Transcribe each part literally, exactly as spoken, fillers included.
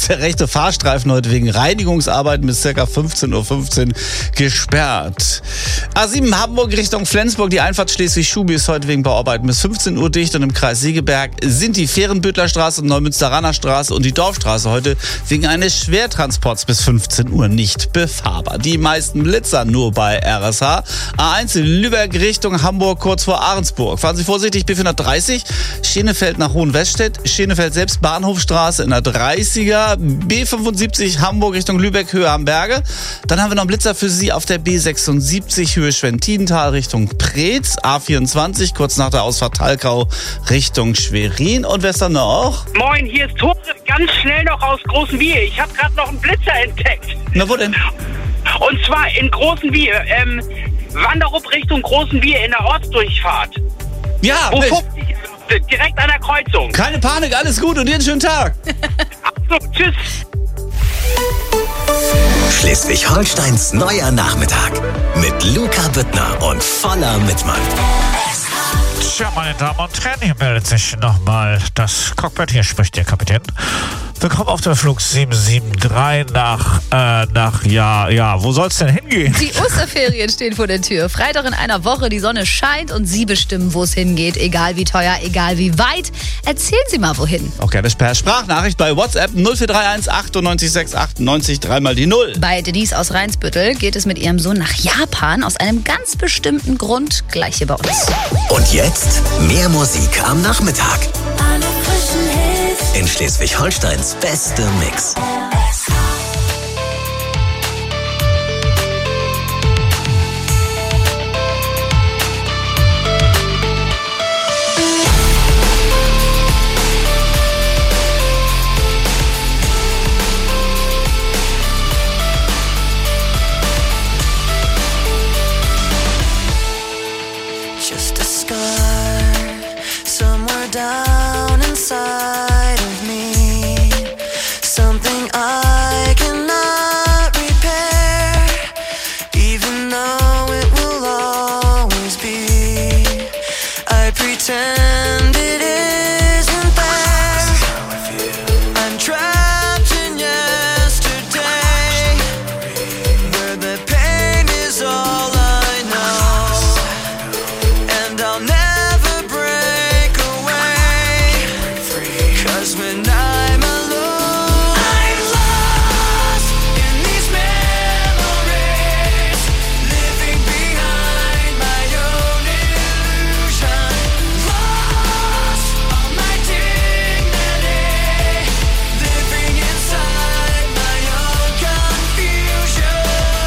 der rechte Fahrstreifen heute wegen Reinigungsarbeiten bis ca. fünfzehn Uhr fünfzehn gesperrt. A sieben Hamburg Richtung Flensburg, die Einfahrt Schleswig-Schubi ist heute wegen Bauarbeiten bis fünfzehn Uhr dicht und im Kreis Segeberg sind die Fehrenbüttlerstraße, Neumünsteraner Straße und die Dorfstraße heute wegen eines Schwertransports bis fünfzehn Uhr nicht befahrbar. Die meisten Blitzer nur bei R S H. A eins Lübeck Richtung Hamburg kurz vor Ahrensburg. Fahren Sie vorsichtig, B vierhundertdreißig, Schenefeld nach Hohenwestedt, Schenefeld selbst Bahnhofstraße in der dreißiger, B fünfundsiebzig Hamburg Richtung Lübeck, Höhe am Berge. Dann haben wir noch einen Blitzer für Sie auf der B sechsundsiebzig, Höhe Schwentinental Richtung Preetz, A vierundzwanzig, kurz nach der Ausfahrt Talkau Richtung Schwerin. Und wer ist da noch? Moin, hier ist Tore, ganz schnell noch aus Großenwiehe. Ich habe gerade noch einen Blitzer entdeckt. Na, wo denn? Und zwar in Großenwiehe, ähm, Wanderup Richtung Großenwiehe in der Ortsdurchfahrt. Ja, Wo Mensch. fünfzig, direkt an der Kreuzung. Keine Panik, alles gut und dir einen schönen Tag. Also, tschüss. Schleswig-Holsteins neuer Nachmittag mit Luca Büttner und voller Mitmann. Tja, meine Damen und Herren, hier meldet sich nochmal das Cockpit. Hier spricht der Kapitän. Willkommen auf der Flug sieben sieben drei nach, äh, nach, ja, ja, wo soll's denn hingehen? Die Osterferien stehen vor der Tür. Freitag in einer Woche, die Sonne scheint und Sie bestimmen, wo es hingeht. Egal wie teuer, egal wie weit. Erzählen Sie mal, wohin. Auch gerne per Sprachnachricht bei WhatsApp null vier drei eins achtundneunzig sechs achtundneunzig, dreimal die Null. Bei Denise aus Rheinsbüttel geht es mit ihrem Sohn nach Japan aus einem ganz bestimmten Grund. Gleich hier bei uns. Und jetzt mehr Musik am Nachmittag. In Schleswig-Holsteins beste Mix. Just a scar somewhere down inside of me, something I cannot repair, even though it will always be. I pretend it isn't there. I'm trapped in yesterday, where the pain is all I know, and I'll never break away, 'cause when I'm alone, I'm lost in these memories, living behind my own illusion, lost all my dignity, living inside my own confusion.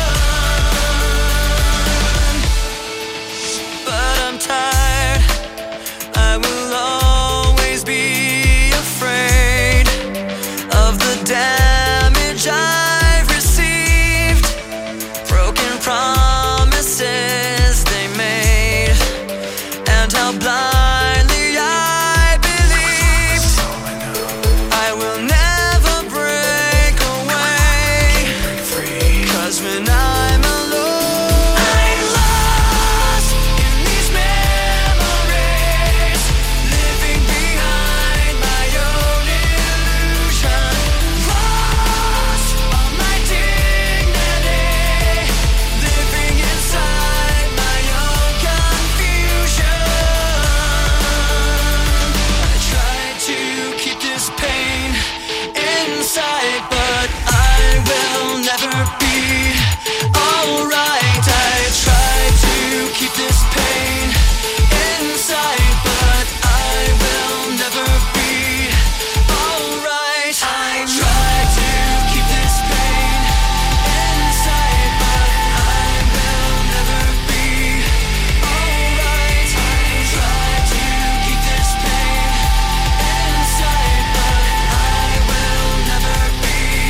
But I'm tired, I will always be afraid of the damage I've received, broken promises they made, and how blindly I believed. I will never break away, 'cause when I'm alone, I'm lost in these memories, living behind my own illusion, lost all my dignity, living inside my own confusion. I tried to keep this pain inside, but I will never be alright. I tried to keep this pain inside, but I will never be alright. I tried to keep this pain inside, but I will never be alright. I tried to keep this pain inside, but I will never be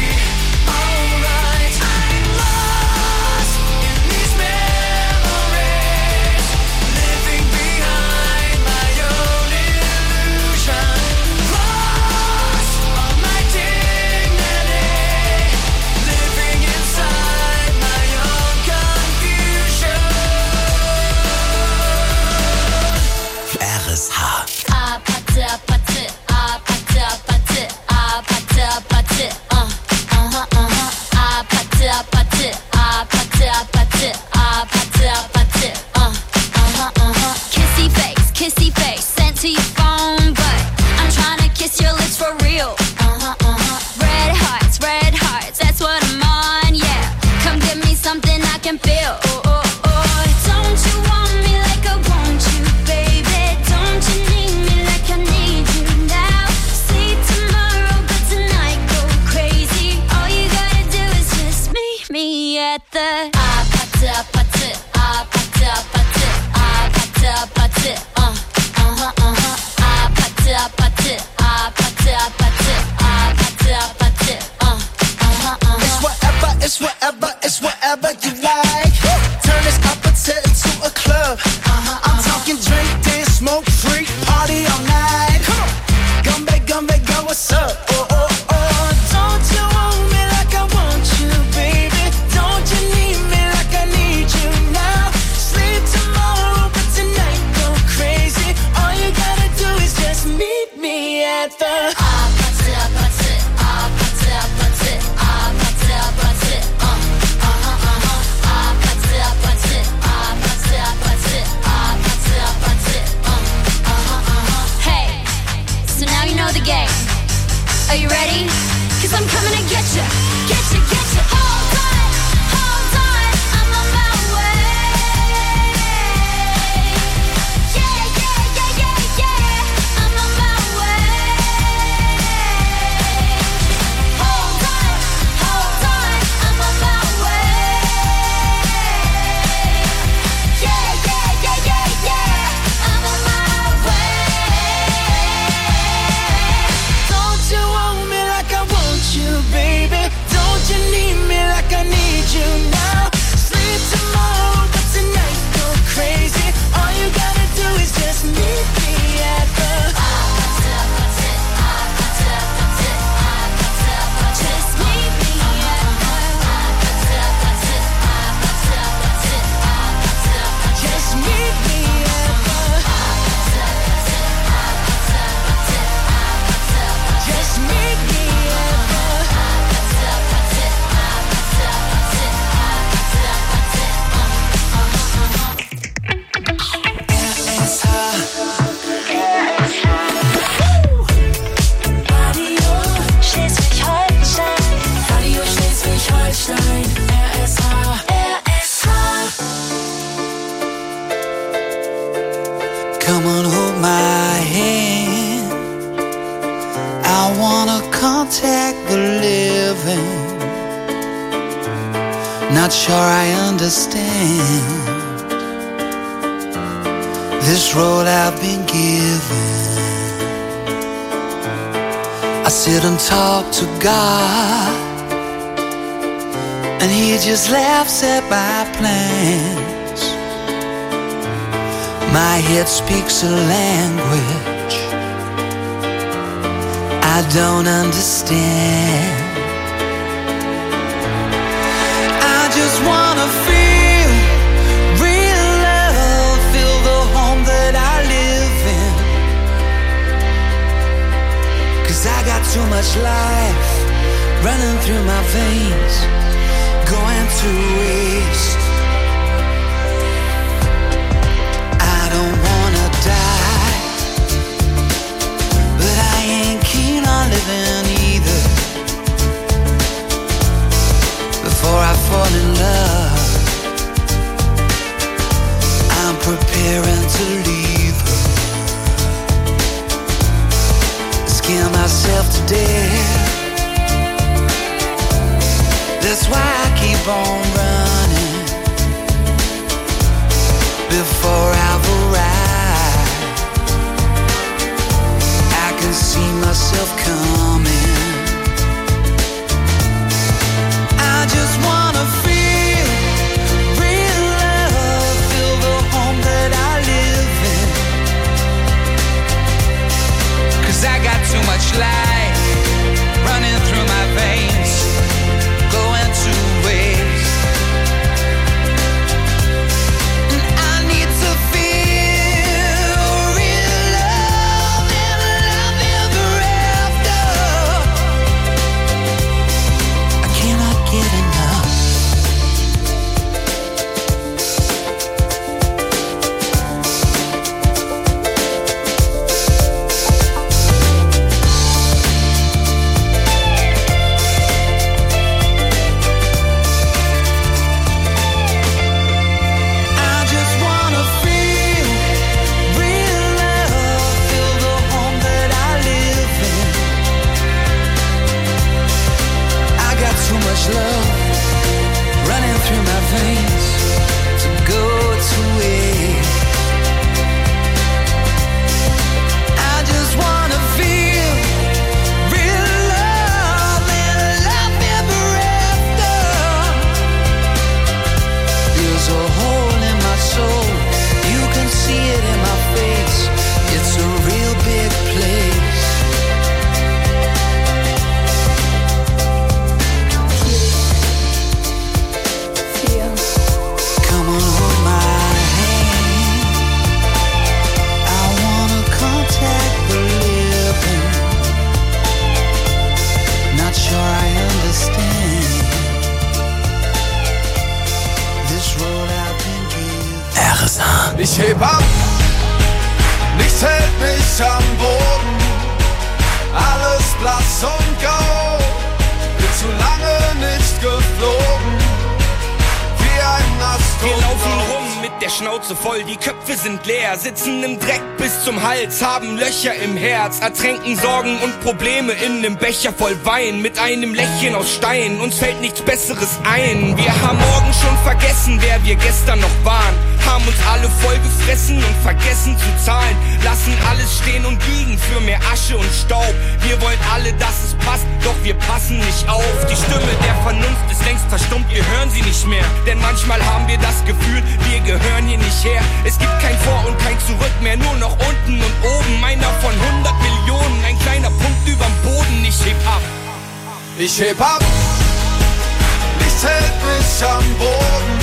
'cause I'm coming to get you, get you, get you. Hold on, hold on, I'm on my way. Yeah, yeah, yeah, yeah, yeah, I'm on my way. Hold on, hold on, I'm on my way. Yeah, yeah, yeah, yeah, yeah, I'm on my way. Don't you want me like I want you, baby? Don't you need me like I need you now? Sleep tomorrow, but tonight go crazy. All you gotta do is just meet me at the. Just meet me at the. Just meet me at the. Just meet me at the. Radio Schleswig-Holstein. Radio Schleswig-Holstein. R S H. R S H. Come on, hold my hand. I wanna contact the living. Not sure I understand this road I've been given. I sit and talk to God, and He just laughs at my plans. My head speaks a language I don't understand. I just wanna feel real love, feel the home that I live in. 'Cause I got too much life running through my veins, going to waste. I don't wanna die, but I ain't keen on living either. Before I fall in love, I'm preparing to leave her. Scare myself to death. That's why I keep on running. Before I've arrived, I can see myself coming. I just wanna feel real love, feel the home that I live in. 'Cause I got too much life running through my veins, going to waste. And I need to feel real love and love ever after. I cannot get enough. I just wanna feel real love, feel the home that I live in. I got too much love running through my veins to go to waste. I just wanna feel real love and love ever after. There's a hole in my soul, you can see it in my face. It's a real big place. Come on, hold my hand. I wanna contact the living. Not sure I understand this road I've been given. R S H. Ich heb ab, nichts hält mich am Boden. Alles blass und grau. Schnauze voll, die Köpfe sind leer, sitzen im Dreck bis zum Hals, haben Löcher im Herz, ertränken Sorgen und Probleme in nem Becher voll Wein, mit einem Lächeln aus Stein, uns fällt nichts Besseres ein. Wir haben morgen schon vergessen, wer wir gestern noch waren, haben uns alle voll gefressen und vergessen zu zahlen, lassen alles stehen und liegen für mehr Asche und Staub. Wir wollen alle, dass es passt, doch wir passen nicht auf. Die Stimme der Vernunft ist längst verstummt, wir hören sie nicht mehr, denn manchmal haben wir das Gefühl, wir gehören hier nicht her. Es gibt kein Vor und kein Zurück mehr, nur noch unten und oben. Einer von hundert Millionen, ein kleiner Punkt überm Boden. Ich heb ab, Ich heb ab, nichts hält mich am Boden.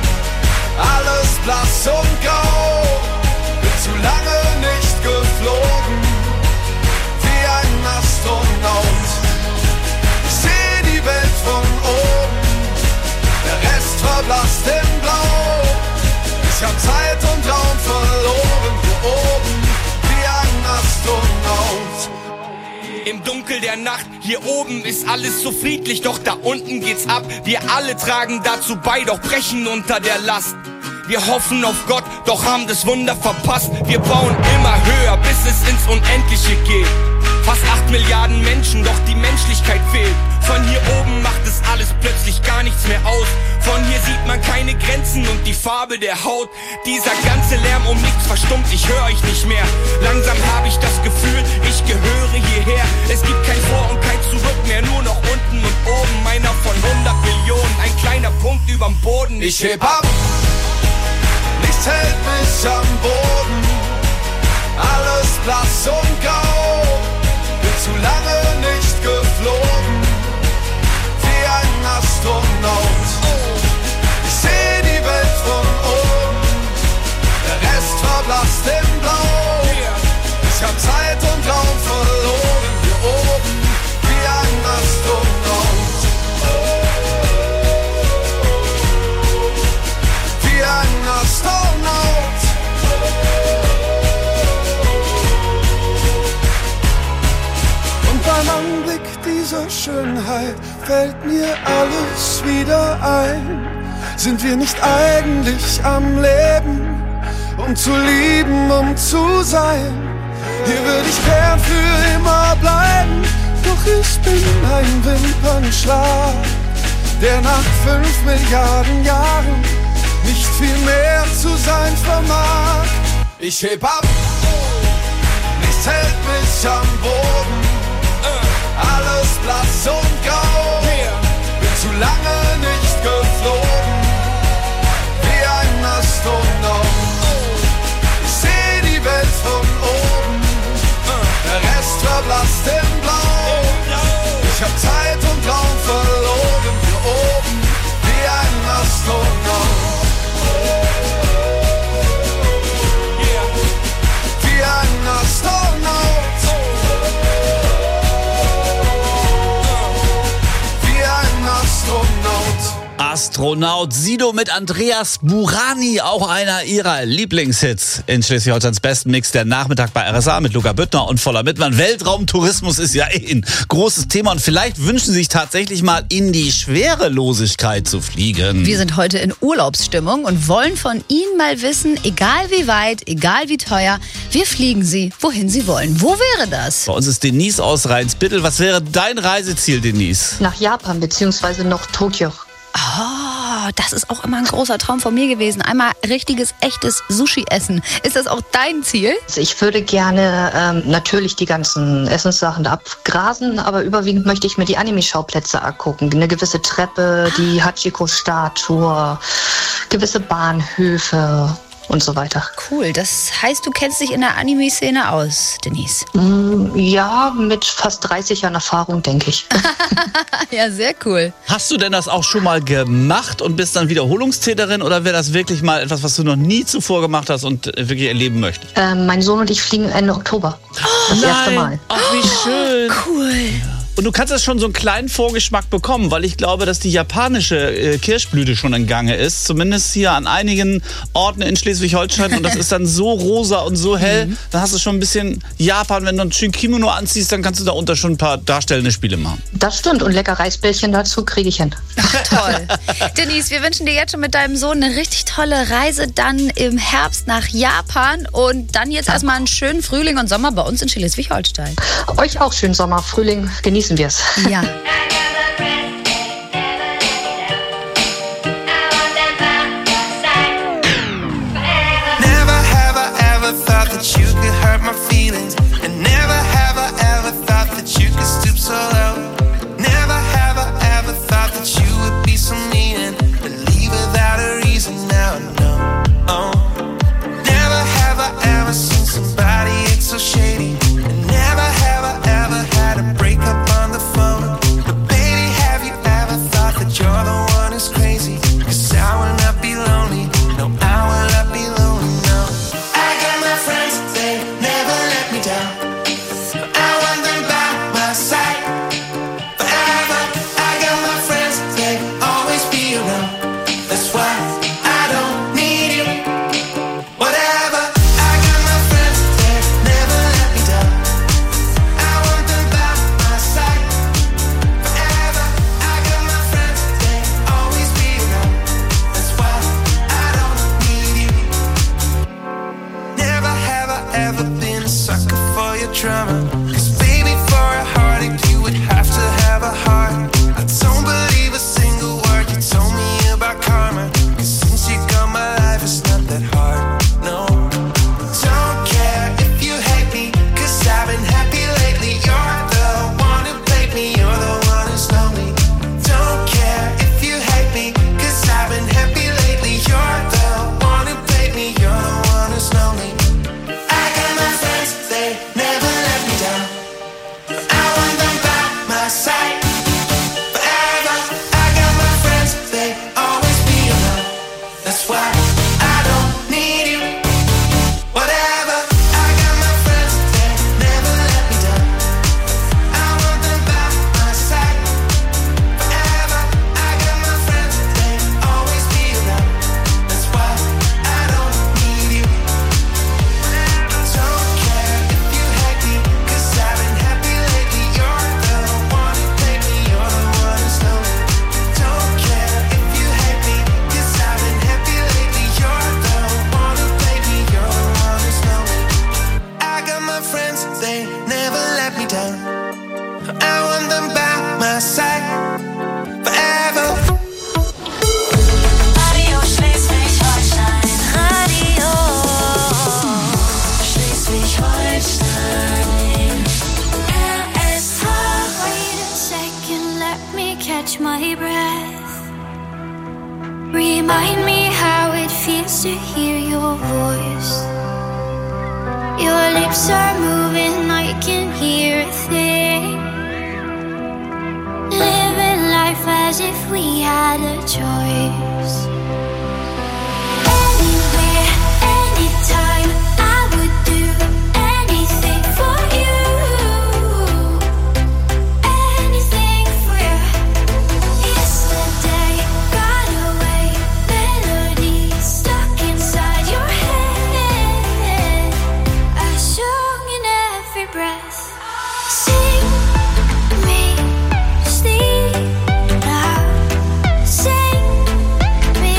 Alles blass und grau, bin zu lange nicht geflogen, wie ein Astronaut. Ich seh die Welt von oben, der Rest verblasst in Blau. Ich hab Zeit und Raum verloren, hier oben, wie ein Astronaut. im Dunkel der Nacht, hier oben ist alles so friedlich, doch da unten geht's ab. Wir alle tragen dazu bei, doch brechen unter der Last. Wir hoffen auf Gott, doch haben das Wunder verpasst. Wir bauen immer höher, bis es ins Unendliche geht. Fast acht Milliarden Menschen, doch die Menschlichkeit fehlt. Von hier oben macht es alles plötzlich gar nichts mehr aus. Von hier sieht man keine Grenzen und die Farbe der Haut. Dieser ganze Lärm um nichts verstummt, ich höre euch nicht mehr. Langsam habe ich das Gefühl, ich gehöre hierher. Es gibt kein Vor und kein Zurück mehr, nur noch unten und oben. Einer von hundert Millionen, ein kleiner Punkt überm Boden. Ich heb ab, nichts hält mich am Boden. Alles blass und grau, bin zu lange nicht geflogen, wie ein Astronaut. Ich seh die Welt von oben, der Rest verblasst in Blau. Ich hab Zeit und Raum verloren, hier oben, wie ein Astronaut. Wie ein Astronaut. Und beim Anblick dieser Schönheit fällt mir alles wieder ein. Sind wir nicht eigentlich am Leben, um zu lieben, um zu sein? Hier würde ich gern für immer bleiben, doch ich bin ein Wimpernschlag, der nach fünf Milliarden Jahren nicht viel mehr zu sein vermag. Ich heb ab, nichts hält mich am Boden. Alles blass und grau, bin zu lange nicht geflogen, wie ein Astronaut. Ich seh die Welt von oben, der Rest verblasst in Blau. Ich hab Zeit und Raum verloren, hier oben, wie ein Astronaut. Wie ein Astronaut. Astronaut. Astronaut Sido mit Andreas Burani, auch einer ihrer Lieblingshits in Schleswig-Holsteins besten Mix, der Nachmittag bei R S A mit Luca Büttner und Voller Mittmann. Weltraumtourismus ist ja eh ein großes Thema und vielleicht wünschen Sie sich tatsächlich mal in die Schwerelosigkeit zu fliegen. Wir sind heute in Urlaubsstimmung und wollen von Ihnen mal wissen, egal wie weit, egal wie teuer, wir fliegen Sie, wohin Sie wollen. Wo wäre das? Bei uns ist Denise aus Rheinsbittel. Was wäre dein Reiseziel, Denise? Nach Japan beziehungsweise noch Tokio. Oh, das ist auch immer ein großer Traum von mir gewesen. Einmal richtiges, echtes Sushi essen. Ist das auch dein Ziel? Also ich würde gerne ähm, natürlich die ganzen Essenssachen abgrasen, aber überwiegend möchte ich mir die Anime-Schauplätze angucken. Eine gewisse Treppe, die Hachiko-Statue, gewisse Bahnhöfe und so weiter. Cool, das heißt, du kennst dich in der Anime-Szene aus, Denise. Mm, ja, mit fast dreißig Jahren Erfahrung, denke ich. Ja, sehr cool. Hast du denn das auch schon mal gemacht und bist dann Wiederholungstäterin oder wäre das wirklich mal etwas, was du noch nie zuvor gemacht hast und wirklich erleben möchtest? Ähm, mein Sohn und ich fliegen Ende Oktober. Das erste Mal. Ach, wie schön. Cool. Und du kannst jetzt schon so einen kleinen Vorgeschmack bekommen, weil ich glaube, dass die japanische äh, Kirschblüte schon in Gange ist. Zumindest hier an einigen Orten in Schleswig-Holstein. Und das ist dann so rosa und so hell. Mhm. Dann hast du schon ein bisschen Japan. Wenn du ein schön Kimono anziehst, dann kannst du da unter schon ein paar darstellende Spiele machen. Das stimmt. Und lecker Reisbällchen dazu kriege ich hin. Ach, toll. Denise, wir wünschen dir jetzt schon mit deinem Sohn eine richtig tolle Reise dann im Herbst nach Japan. Und dann jetzt erstmal einen schönen Frühling und Sommer bei uns in Schleswig-Holstein. Euch auch schönen Sommer, Frühling. Genießen wir es. Ja. Never have I ever thought that you could hurt my feelings. And never have I ever thought that you could stoop so low. Never have I ever thought that you would be so mean and leave without a reason. Now I know. Oh. Never have I ever seen somebody act so shady. And never have I ever had a breakup on the phone. But baby, have you ever thought that you're the one who's crazy? 'Cause I will not be lonely. No, I will not be lonely, no. I got my friends, they never let me down. I want them by my side forever. I got my friends, they always be around. That's why I don't need you. Whatever. I got my friends, they never let me down. I want them by my side forever. I got my friends, they always be around. That's why I don't need you. Never have I ever been a sucker for your drama. 'Cause baby, for a heartache, you would have to have a heart. I don't believe a single word you told me about karma. 'Cause since you got my life, it's not that hard, no. Don't care if you hate me, 'cause I've been happy lately. You're the one who played me, you're the one who's lonely. Don't care if you hate me, 'cause I've been happy lately. You're the one who played me, you're the one who's lonely. I got my friends, they never let me down. I want them by my side forever. I got my friends, they always be around. That's why I don't need you. Whatever. I got my friends, they never let me down. I want them by my side forever. I got my friends, they always be around. That's why I don't need you. Don't care if you hate me, 'cause I've been happy lately. You're the one who played me, you're the one who's lonely. Don't care if you hate me, 'cause I've been happy lately. You're the one who played me, you're the one who's lonely. I got my friends, they never let me down. I want them by my side forever. Radio Schleswig-Holstein, Radio Schleswig-Holstein, R S H. Wait a second, let me catch my breath. Remind me how it feels to hear your voice. Your lips are moving, I can hear a thing. Living life as if we had a choice. Anywhere, anytime, I would do anything for you. Anything for you. Yesterday got away, melodies stuck inside your head. A song in every breath. Sing me, sleep now. Sing me,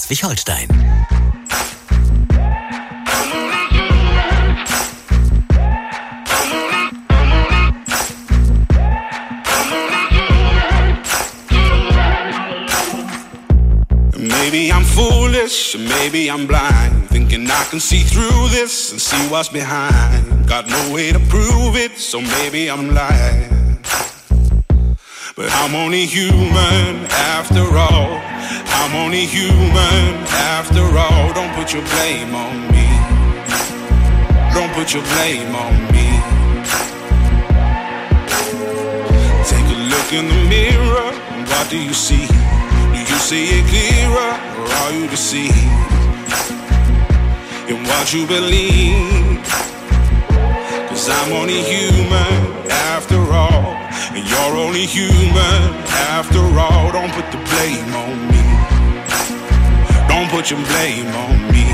Schleswig-Holstein. Maybe I'm foolish, maybe I'm blind, thinking I can see through this and see what's behind. Got no way to prove it, so maybe I'm lying. But I'm only human after all. I'm only human after all. Don't put your blame on me. Don't put your blame on me. Take a look in the mirror, and what do you see? Do you see it clearer, or are you deceived in what you believe? Cause I'm only human after all, and you're only human after all. Don't put the blame on me. Don't put your blame on me.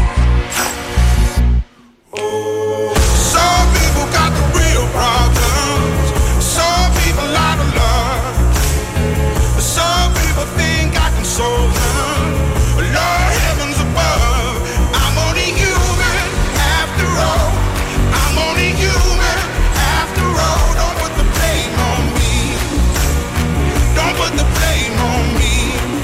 Some people got the real problems. Some people out of love. Some people think I can solve them. Lord heavens above, I'm only human after all. I'm only human after all. Don't put the blame on me. Don't put the blame on me.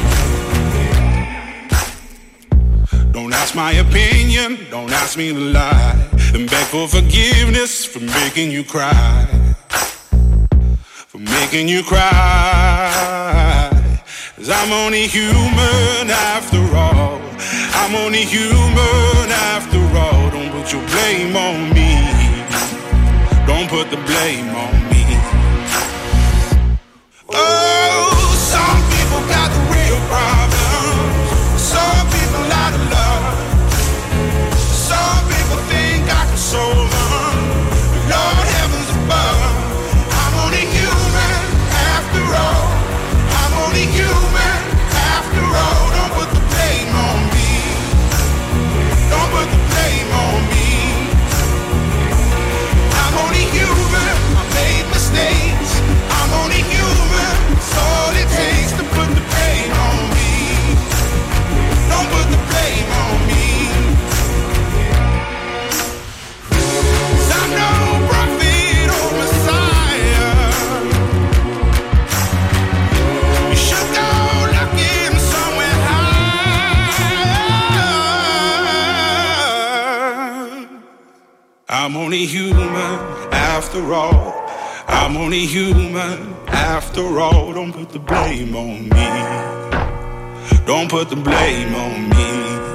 Don't ask my opinion, don't ask me to lie, and beg for forgiveness for making you cry. For making you cry. Cause I'm only human after all. I'm only human after all. Don't put your blame on me. Don't put the blame on me. Oh, some people got the real problems. Some people out of love. Some people think I can solve them. Lord heavens above, I'm only human after all. I'm only human after all. Don't put the blame on me. Don't put the blame on me. I'm only human. I made mistakes. I'm only human. It's all it takes to put the blame on me. Don't put the blame on me. 'Cause I'm no prophet or Messiah. You should go looking somewhere higher. I'm only human after all. I'm only human after all. Don't put the blame on me. Don't put the blame on me.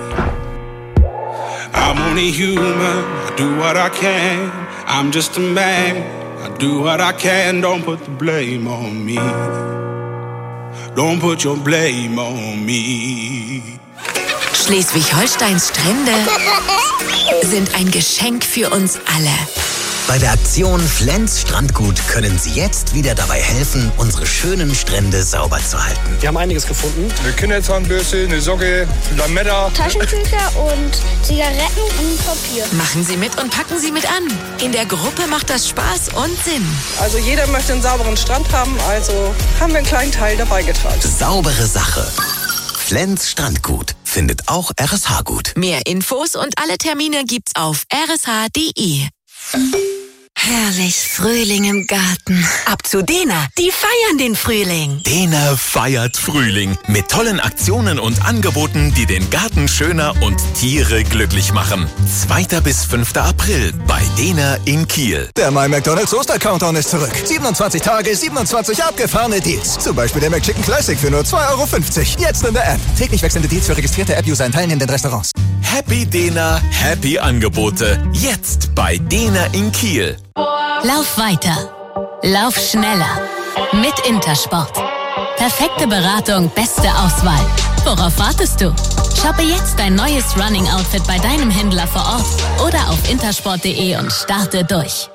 I'm only human. I do what I can. I'm just a man. I do what I can. Don't put the blame on me. Don't put your blame on me. Schleswig-Holsteins Strände sind ein Geschenk für uns alle. Bei der Aktion Flens Strandgut können Sie jetzt wieder dabei helfen, unsere schönen Strände sauber zu halten. Wir haben einiges gefunden. Eine Kinderzahnbürste, eine Socke, Lametta. Taschentücher und Zigaretten und Papier. Machen Sie mit und packen Sie mit an. In der Gruppe macht das Spaß und Sinn. Also jeder möchte einen sauberen Strand haben, also haben wir einen kleinen Teil dabei getragen. Saubere Sache. Flens Strandgut findet auch R S H gut. Mehr Infos und alle Termine gibt's auf r s h punkt d e. Herrlich, Frühling im Garten. Ab zu Dena, die feiern den Frühling. Dena feiert Frühling mit tollen Aktionen und Angeboten, die den Garten schöner und Tiere glücklich machen. zweiter bis fünfter April bei Dena in Kiel. Der My McDonald's Oster-Countdown ist zurück. siebenundzwanzig Tage, siebenundzwanzig abgefahrene Deals. Zum Beispiel der McChicken Classic für nur zwei Euro fünfzig. Jetzt in der App. Täglich wechselnde Deals für registrierte App-User in teilnehmenden Restaurants. Happy Dena, happy Angebote. Jetzt bei Dena in Kiel. Lauf weiter. Lauf schneller. Mit Intersport. Perfekte Beratung, beste Auswahl. Worauf wartest du? Shoppe jetzt dein neues Running-Outfit bei deinem Händler vor Ort oder auf intersport punkt de und starte durch.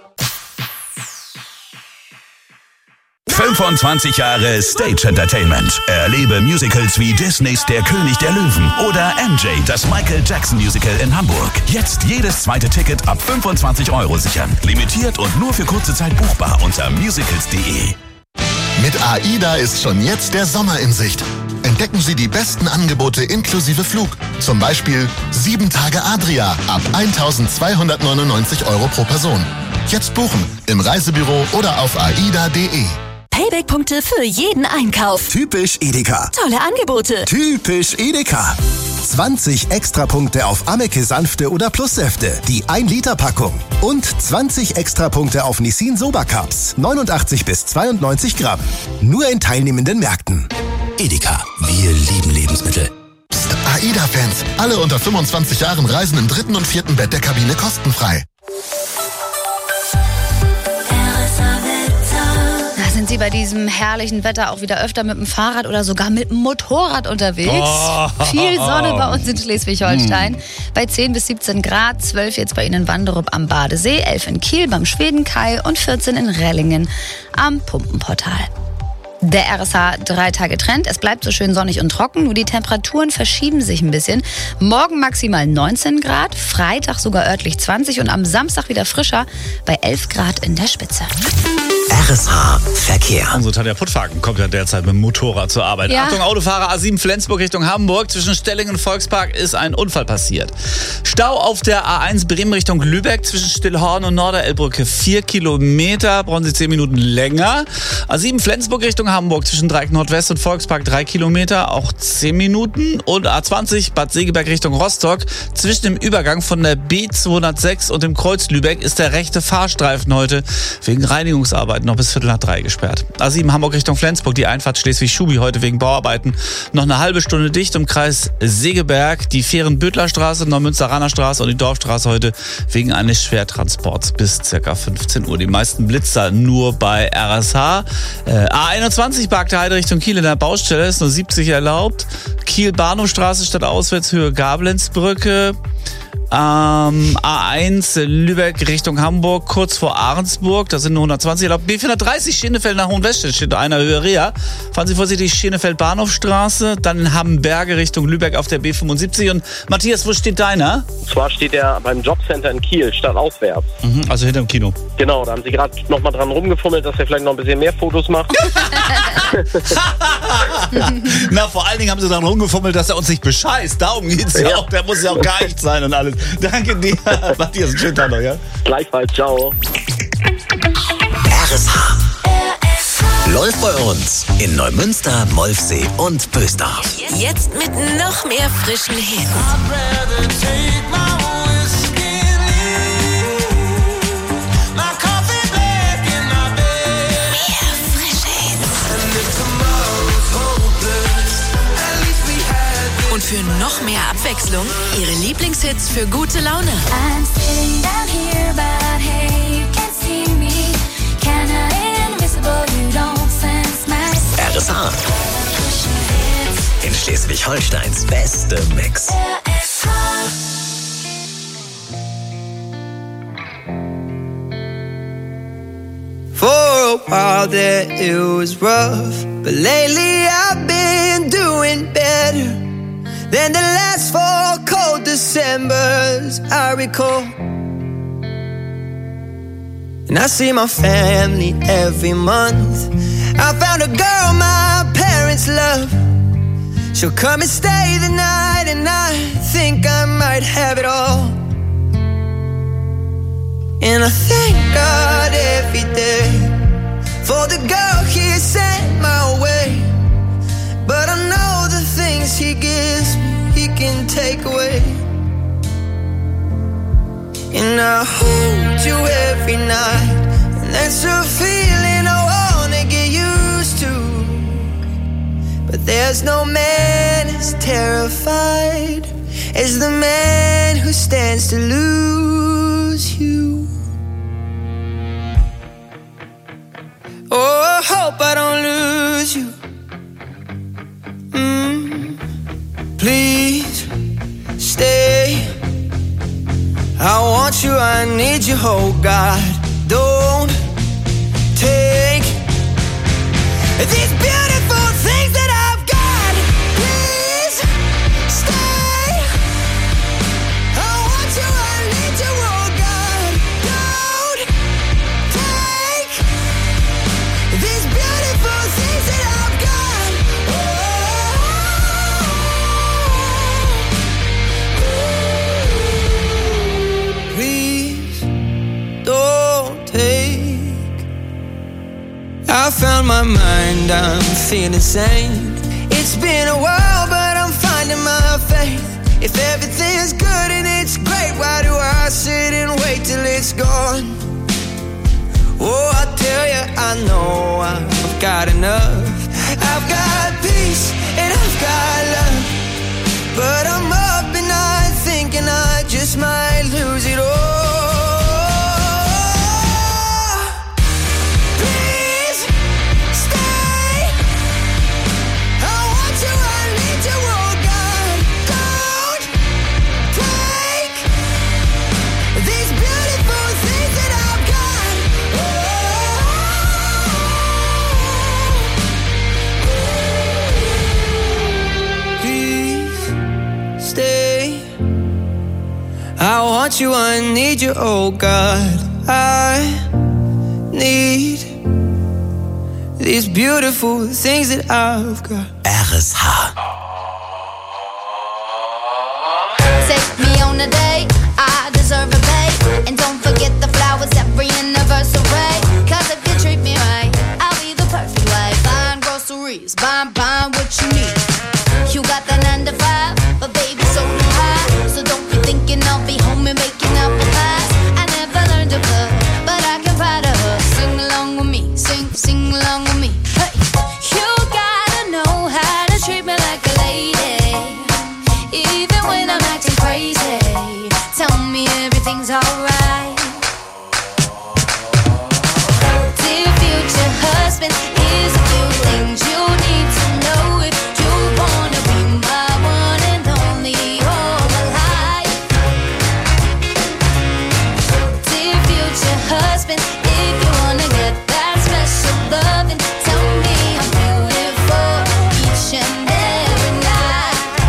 fünfundzwanzig Jahre Stage Entertainment. Erlebe Musicals wie Disneys Der König der Löwen oder M J, das Michael Jackson Musical in Hamburg. Jetzt jedes zweite Ticket ab fünfundzwanzig Euro sichern. Limitiert und nur für kurze Zeit buchbar unter musicals punkt de. Mit AIDA ist schon jetzt der Sommer in Sicht. entdecken Sie die besten Angebote inklusive Flug. Zum Beispiel sieben Tage Adria ab eintausendzweihundertneunundneunzig Euro pro Person. Jetzt buchen im Reisebüro oder auf aida punkt de. Payback-Punkte für jeden Einkauf. Typisch Edeka. Tolle Angebote. Typisch Edeka. zwanzig Extrapunkte auf Ameke Sanfte oder Plussäfte, die ein Liter Packung. Und zwanzig Extrapunkte auf Nissin Soba Cups, neunundachtzig bis zweiundneunzig Gramm. Nur in teilnehmenden Märkten. Edeka, wir lieben Lebensmittel. Psst, AIDA-Fans, alle unter fünfundzwanzig Jahren reisen im dritten und vierten Bett der Kabine kostenfrei. Sind Sie bei diesem herrlichen Wetter auch wieder öfter mit dem Fahrrad oder sogar mit dem Motorrad unterwegs? Oh. Viel Sonne bei uns in Schleswig-Holstein. Hm. Bei zehn bis siebzehn Grad, zwölf jetzt bei Ihnen in Wanderup am Badesee, elf in Kiel beim Schwedenkai und vierzehn in Rellingen am Pumpenportal. Der R S H drei Tage Trend. Es bleibt so schön sonnig und trocken, nur die Temperaturen verschieben sich ein bisschen. Morgen maximal neunzehn Grad, Freitag sogar örtlich zwanzig und am Samstag wieder frischer bei elf Grad in der Spitze. R S H Verkehr. Unsere Tanja Puttwagen kommt ja derzeit mit dem Motorrad zur Arbeit. Ja. Achtung, Autofahrer, A sieben Flensburg Richtung Hamburg. Zwischen Stellingen und Volkspark ist ein Unfall passiert. Stau auf der A eins Bremen Richtung Lübeck zwischen Stillhorn und Norderelbbrücke. Vier Kilometer, brauchen Sie zehn Minuten länger. A sieben Flensburg Richtung Hamburg zwischen Dreieck Nordwest und Volkspark. Drei Kilometer, auch zehn Minuten. Und A zwanzig Bad Segeberg Richtung Rostock. Zwischen dem Übergang von der B zweihundertsechs und dem Kreuz Lübeck ist der rechte Fahrstreifen heute wegen Reinigungsarbeiten noch bis Viertel nach drei gesperrt. A sieben Hamburg Richtung Flensburg, die Einfahrt Schleswig-Schubi heute wegen Bauarbeiten noch eine halbe Stunde dicht. Im Kreis Segeberg die Fähren-Bödler-Straße, Neumünster-Raner-Straße und die Dorfstraße heute wegen eines Schwertransports bis ca. fünfzehn Uhr. Die meisten Blitzer nur bei R S H. Äh, A einundzwanzig Barkte Heide Richtung Kiel in der Baustelle, ist nur siebzig erlaubt. Kiel-Bahnhofstraße statt Auswärtshöhe Gablenzbrücke. Ähm, A eins Lübeck Richtung Hamburg, kurz vor Ahrensburg, da sind nur hundertzwanzig erlaubt. B vierhundertdreißig Schenefeld nach Hohenwestedt steht einer Höhe Rea. Fahren Sie vorsichtig Schenefeld Bahnhofstraße, dann in Hammenberge Richtung Lübeck auf der B fünfundsiebzig. Und Matthias, wo steht deiner? Und zwar steht er beim Jobcenter in Kiel, stadtauswärts. Mhm, also hinterm Kino. Genau, da haben sie gerade nochmal dran rumgefummelt, dass er vielleicht noch ein bisschen mehr Fotos macht. Na, vor allen Dingen haben sie dran rumgefummelt, dass er uns nicht bescheißt. Darum geht's ja, ja auch. Der muss ja auch gar nicht sein und alles. Danke dir, Matthias. Einen schönen Tag noch, ja? Gleichfalls, ciao. R S H läuft bei uns in Neumünster, Molfsee und Bösdorf. Jetzt mit noch mehr frischen Hits. Und für noch mehr Abwechslung, Ihre Lieblingshits für gute Laune. I'm sitting down here, but hey, you can't see me. Kinda invisible, you don't sense my R S H. In Schleswig-Holsteins beste Mix. For a while there it was rough, but lately I've been doing better than the last four cold Decembers I recall. And I see my family every month. I found a girl my parents love. She'll come and stay the night, and I think I might have it all. And I thank God every day for the girl He sent my way. But I know the things He gives me, He can take away. And I hold you every night, and that's a feeling I wanna get used to. But there's no man as terrified as the man who stands to lose you. Oh, I hope I don't lose you. Mm, please stay. I want you, I need you, oh God. Don't take these beautiful things that I've got. Please stay. I want you, I need you, oh God. Don't take these beautiful things that I've got. Oh. I found my mind, I'm feeling sane. It's been a while, but I'm finding my faith. If everything's good and it's great, why do I sit and wait till it's gone? Oh, I tell you, I know I've got enough. I've got peace and I've got love, but I'm up and I thinking I just might lose it all. Please stay. I want you, I need you, oh God. Don't take these beautiful things that I've got. Please stay. I want you, I need you, oh God. I need these beautiful things that I've got. R S H. Take me on a date, I deserve a pay. And don't forget the flowers every anniversary. Cause if you treat me right, I'll be the perfect wife. Buying groceries, buying, buying what you need. You got the nine to five, but baby, so do I. So don't be thinking I'll be home and making up the pies. I never learned to cook, but I can find a hook. Sing along with me, sing, sing along with me. Hey, you gotta know how to treat me like a lady, even when I'm acting crazy. Tell me everything's alright. Dear future husband, here's a few things you need to know if you wanna be my one and only all my life. Dear future husband, if you wanna get that special loving, tell me I'm beautiful each and every night.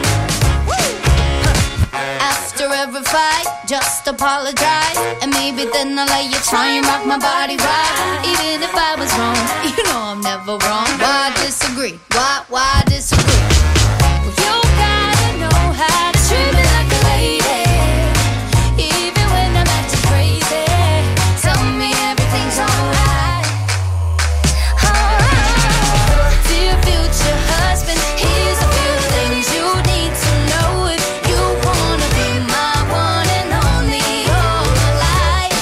After every fight, just apologize, and maybe then I'll let you try and rock my body right. Even if I was wrong, you know I'm never wrong. Why disagree? Why, why disagree? Well, you gotta know how to treat me like a lady, even when I'm acting crazy. Tell me everything's alright. Alright. Dear future husband, here's a few things you need to know if you wanna be my one and only all my life.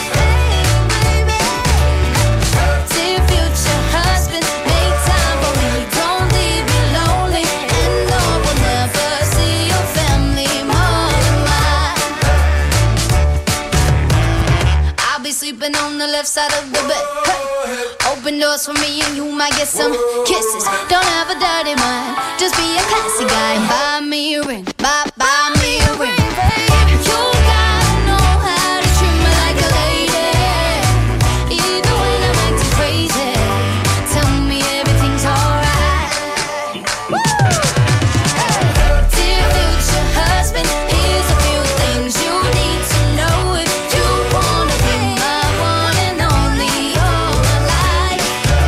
Dear future husband, make time for me, don't leave me lonely, and no one never see your family more than mine. I'll be sleeping on the left side of the bed. Hey. Open doors for me and you might get some kisses. Don't have a dirty mind, just be a classy guy. Buy me a ring, buy, buy me a ring. You gotta know how to treat me like a lady, even when I'm acting crazy. Tell me everything's alright. Dear future husband, here's a few things you need to know if you wanna be my one and only all my life.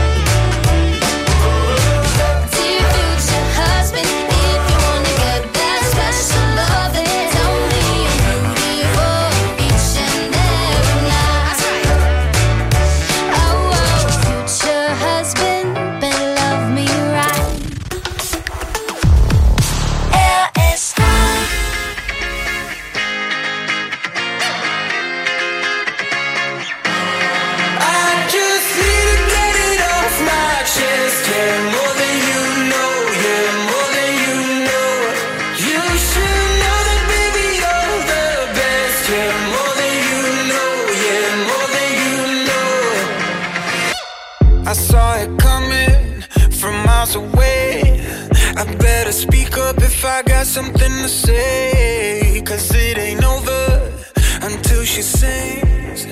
Dear future husband, if you wanna get that special loving, tell me I'm beautiful each and every night. Oh, oh, future husband, better love me right. R S H. I just need to get it off my chest. Yeah, more than you know. Yeah, more than you know. You should know that, baby, you're the best. Yeah, more than you know. Yeah, more than you know. I saw it coming from miles away. I better speak up if I got something to say. Cause it ain't over until she sings.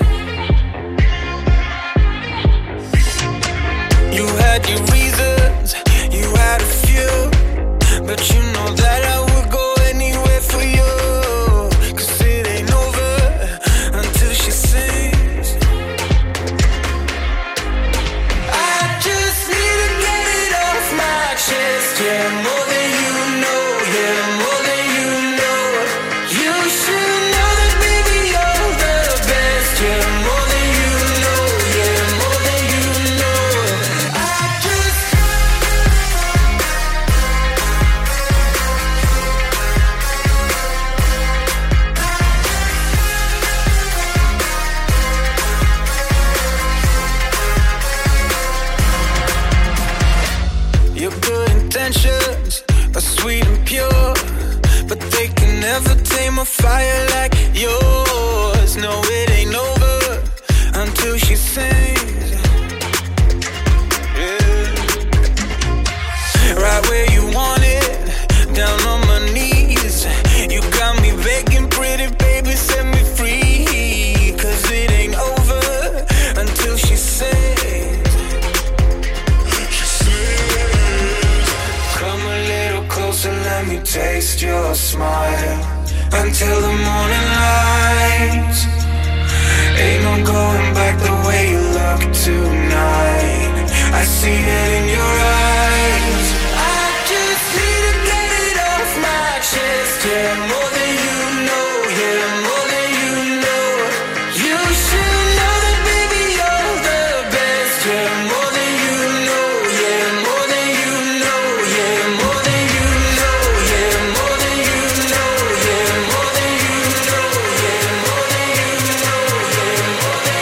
You had your reasons, you had a few, but you know that I would go anywhere for you. Cause it ain't over until she sings. I just need to get it off my chest. Yeah, more than you know. Yeah, more than you know. You should know that, baby, you're the best. Yeah, more never tame a fire like yours. No, it ain't over until she sings. Yeah. Right where you want it, down on my knees. You got me begging, pretty baby, set me free. Cause it ain't over until she sings. She sings. Come a little closer, let me taste your smile. Until the morning light. Ain't no going back the way you look tonight. I see it in your eyes. I just need to get it off my chest. Yeah, more than you know. Yeah, more than you know. You should know that, baby, you're the best. Yeah, more than you know. Yeah, more than you know. Yeah, more than you know. Yeah, more than you know. Yeah, more than you know. Yeah, more than you know. Yeah, more than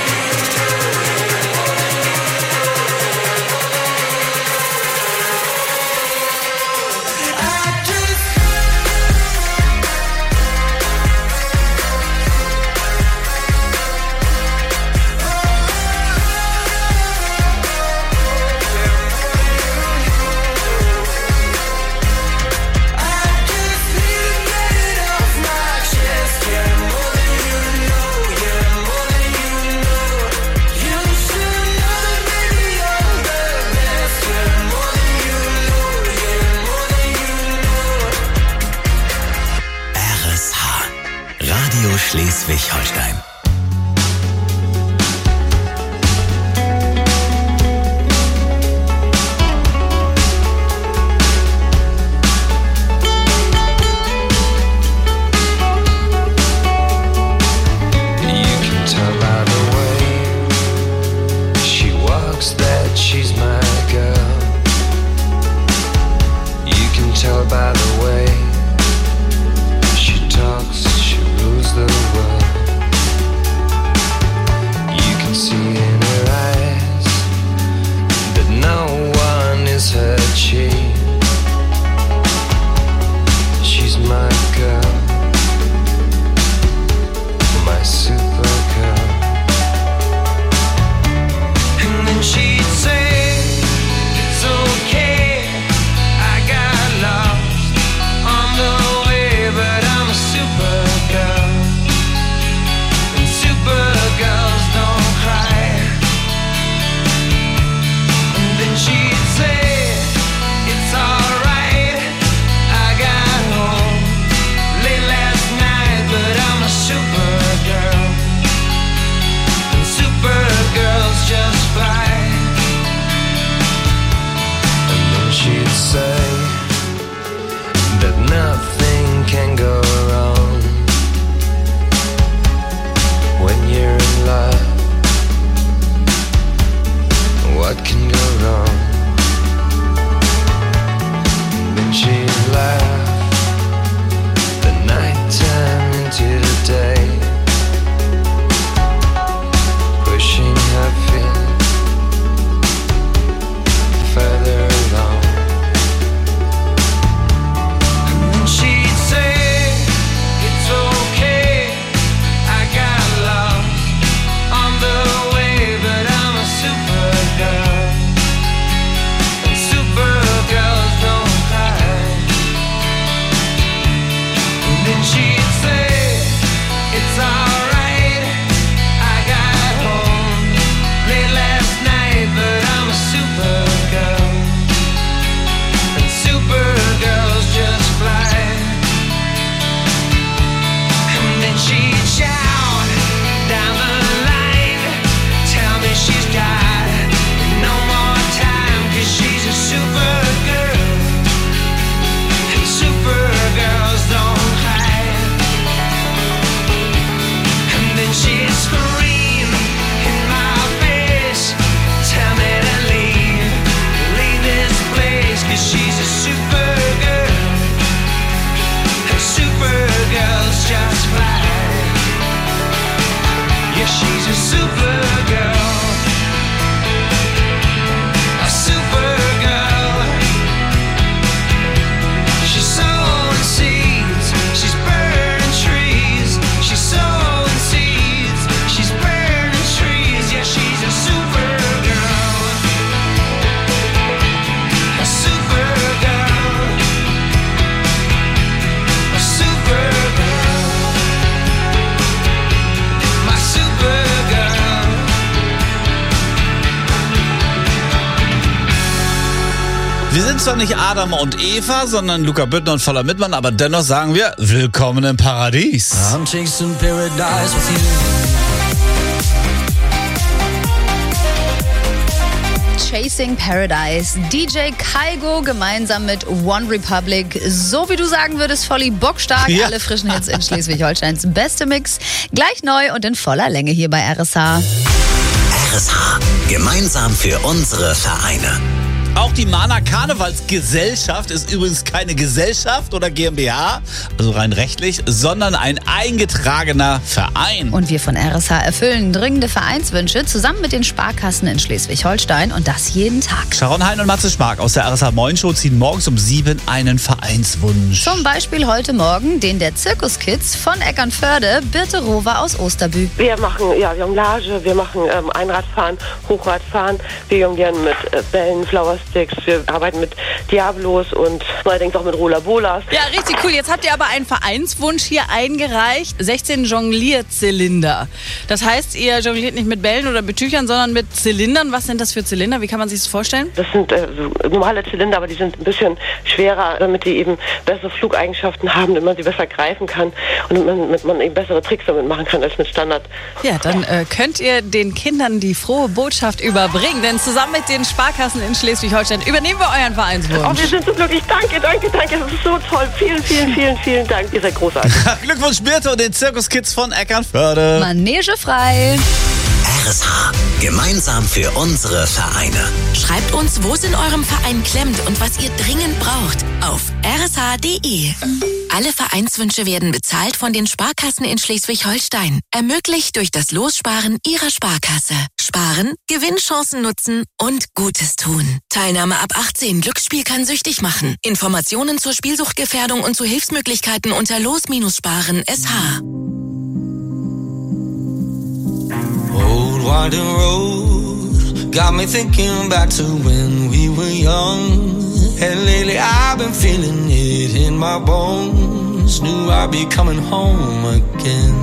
R S H, Radio Schleswig-Holstein. You can tell by the way she walks that she's my girl. You can tell by the way she talks, she rules the world. Wir sind zwar nicht Adam und Eva, sondern Luca Büttner und Voller Mittmann, aber dennoch sagen wir, willkommen im Paradies. I'm chasing paradise with you. Chasing Paradise. D J Kaigo gemeinsam mit One Republic. So wie du sagen würdest, Volli, bockstark. Ja. Alle frischen Hits in Schleswig-Holsteins beste Mix. Gleich neu und in voller Länge hier bei R S H. R S H. Gemeinsam für unsere Vereine. Auch die Mana Karnevalsgesellschaft ist übrigens keine Gesellschaft oder GmbH, also rein rechtlich, sondern ein eingetragener Verein. Und wir von R S H erfüllen dringende Vereinswünsche zusammen mit den Sparkassen in Schleswig-Holstein und das jeden Tag. Sharon Hein und Matze Schmark aus der R S H Moin Show ziehen morgens um sieben einen Vereinswunsch. Zum Beispiel heute Morgen den der Zirkuskids von Eckernförde, Birte Rover aus Osterbü. Wir machen ja Jonglage, wir machen ähm, Einradfahren, Hochradfahren, wir jonglieren mit äh, Bällen, Flowersticks, wir arbeiten mit Diablos und allerdings auch mit Rollabolas. Ja, richtig cool. Jetzt habt ihr aber einen Vereinswunsch hier eingereicht. sechzehn Jonglierzylinder. Das heißt, ihr jongliert nicht mit Bällen oder mit Tüchern, sondern mit Zylindern. Was sind das für Zylinder? Wie kann man sich das vorstellen? Das sind äh, so normale Zylinder, aber die sind ein bisschen schwerer, damit die eben bessere Flugeigenschaften haben, damit man sie besser greifen kann und damit man eben bessere Tricks damit machen kann als mit Standard. Ja, dann äh, könnt ihr den Kindern die frohe Botschaft überbringen, denn zusammen mit den Sparkassen in Schleswig-Holstein übernehmen wir euren Vereinswunsch. Oh, wir sind so glücklich. Danke, danke, danke. Das ist so toll. Vielen, vielen, vielen, vielen Dank. Ihr seid großartig. Glückwunsch Birte und den Zirkuskids von Eckernförde. Manege frei. R S H. Gemeinsam für unsere Vereine. Schreibt uns, wo es in eurem Verein klemmt und was ihr dringend braucht. Auf r s h punkt d e. Alle Vereinswünsche werden bezahlt von den Sparkassen in Schleswig-Holstein. Ermöglicht durch das Lossparen ihrer Sparkasse. Sparen, Gewinnchancen nutzen und Gutes tun. Teilnahme ab achtzehn. Glücksspiel kann süchtig machen. Informationen zur Spielsuchtgefährdung und zu Hilfsmöglichkeiten unter Los-Sparen S H. Old winding road got me thinking back to when we were young. And lately I've been feeling it in my bones. Knew I'd be coming home again.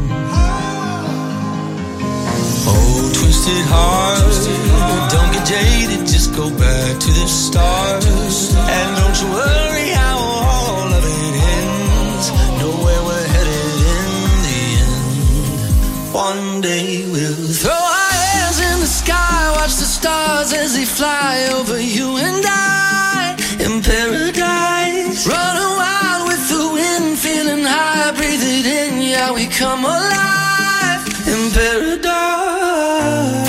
Oh, twisted heart, don't get jaded, just go back to the start. And don't you worry how all of it ends. Know where we're headed in the end. One day we'll throw our hands in the sky, watch the stars as they fly over you and I. In paradise, running wild with the wind, feeling high, breathe it in, yeah, we come alive. In paradise.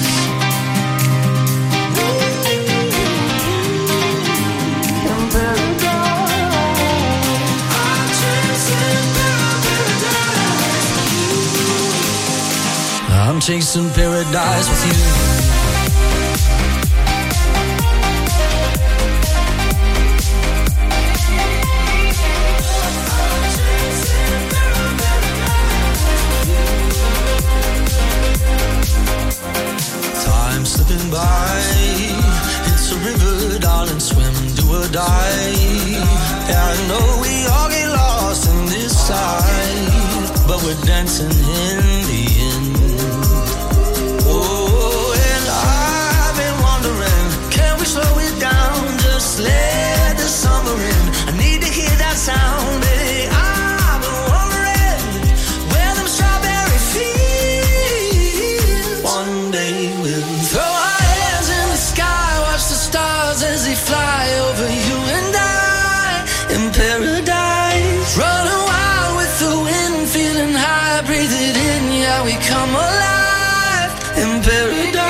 I'm chasing paradise with you. Time slipping by, it's a river, darling, swim, do or die. Yeah, I know we all get lost in this side, but we're dancing in the end. Oh, and I've been wondering, can we slow it down? Just let the summer in. I need to hear that sound, baby. I've been wondering where them strawberry fields. One day we'll throw our hands in the sky, watch the stars as they fly over you and I. In paradise, running wild with the wind, feeling high, breathe it in, yeah, we come alive. In paradise.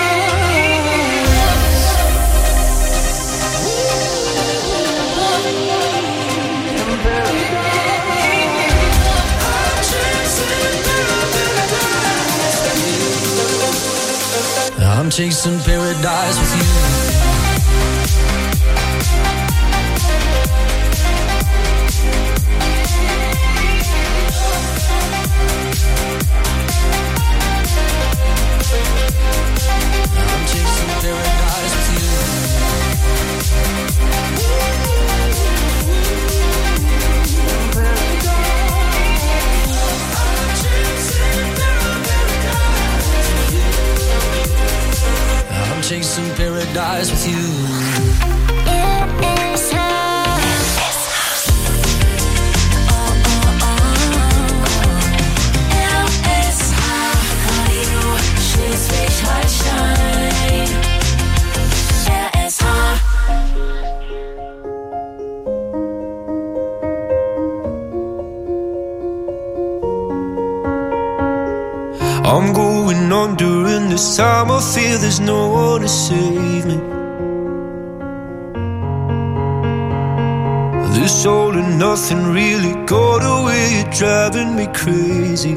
I'm chasing paradise with you. Chasing paradise with you. R S H. R S H, Radio Schleswig-Holstein. R S H. I'm going on during this time. I feel there's no one to save me. This all and nothing really got away, you're driving me crazy.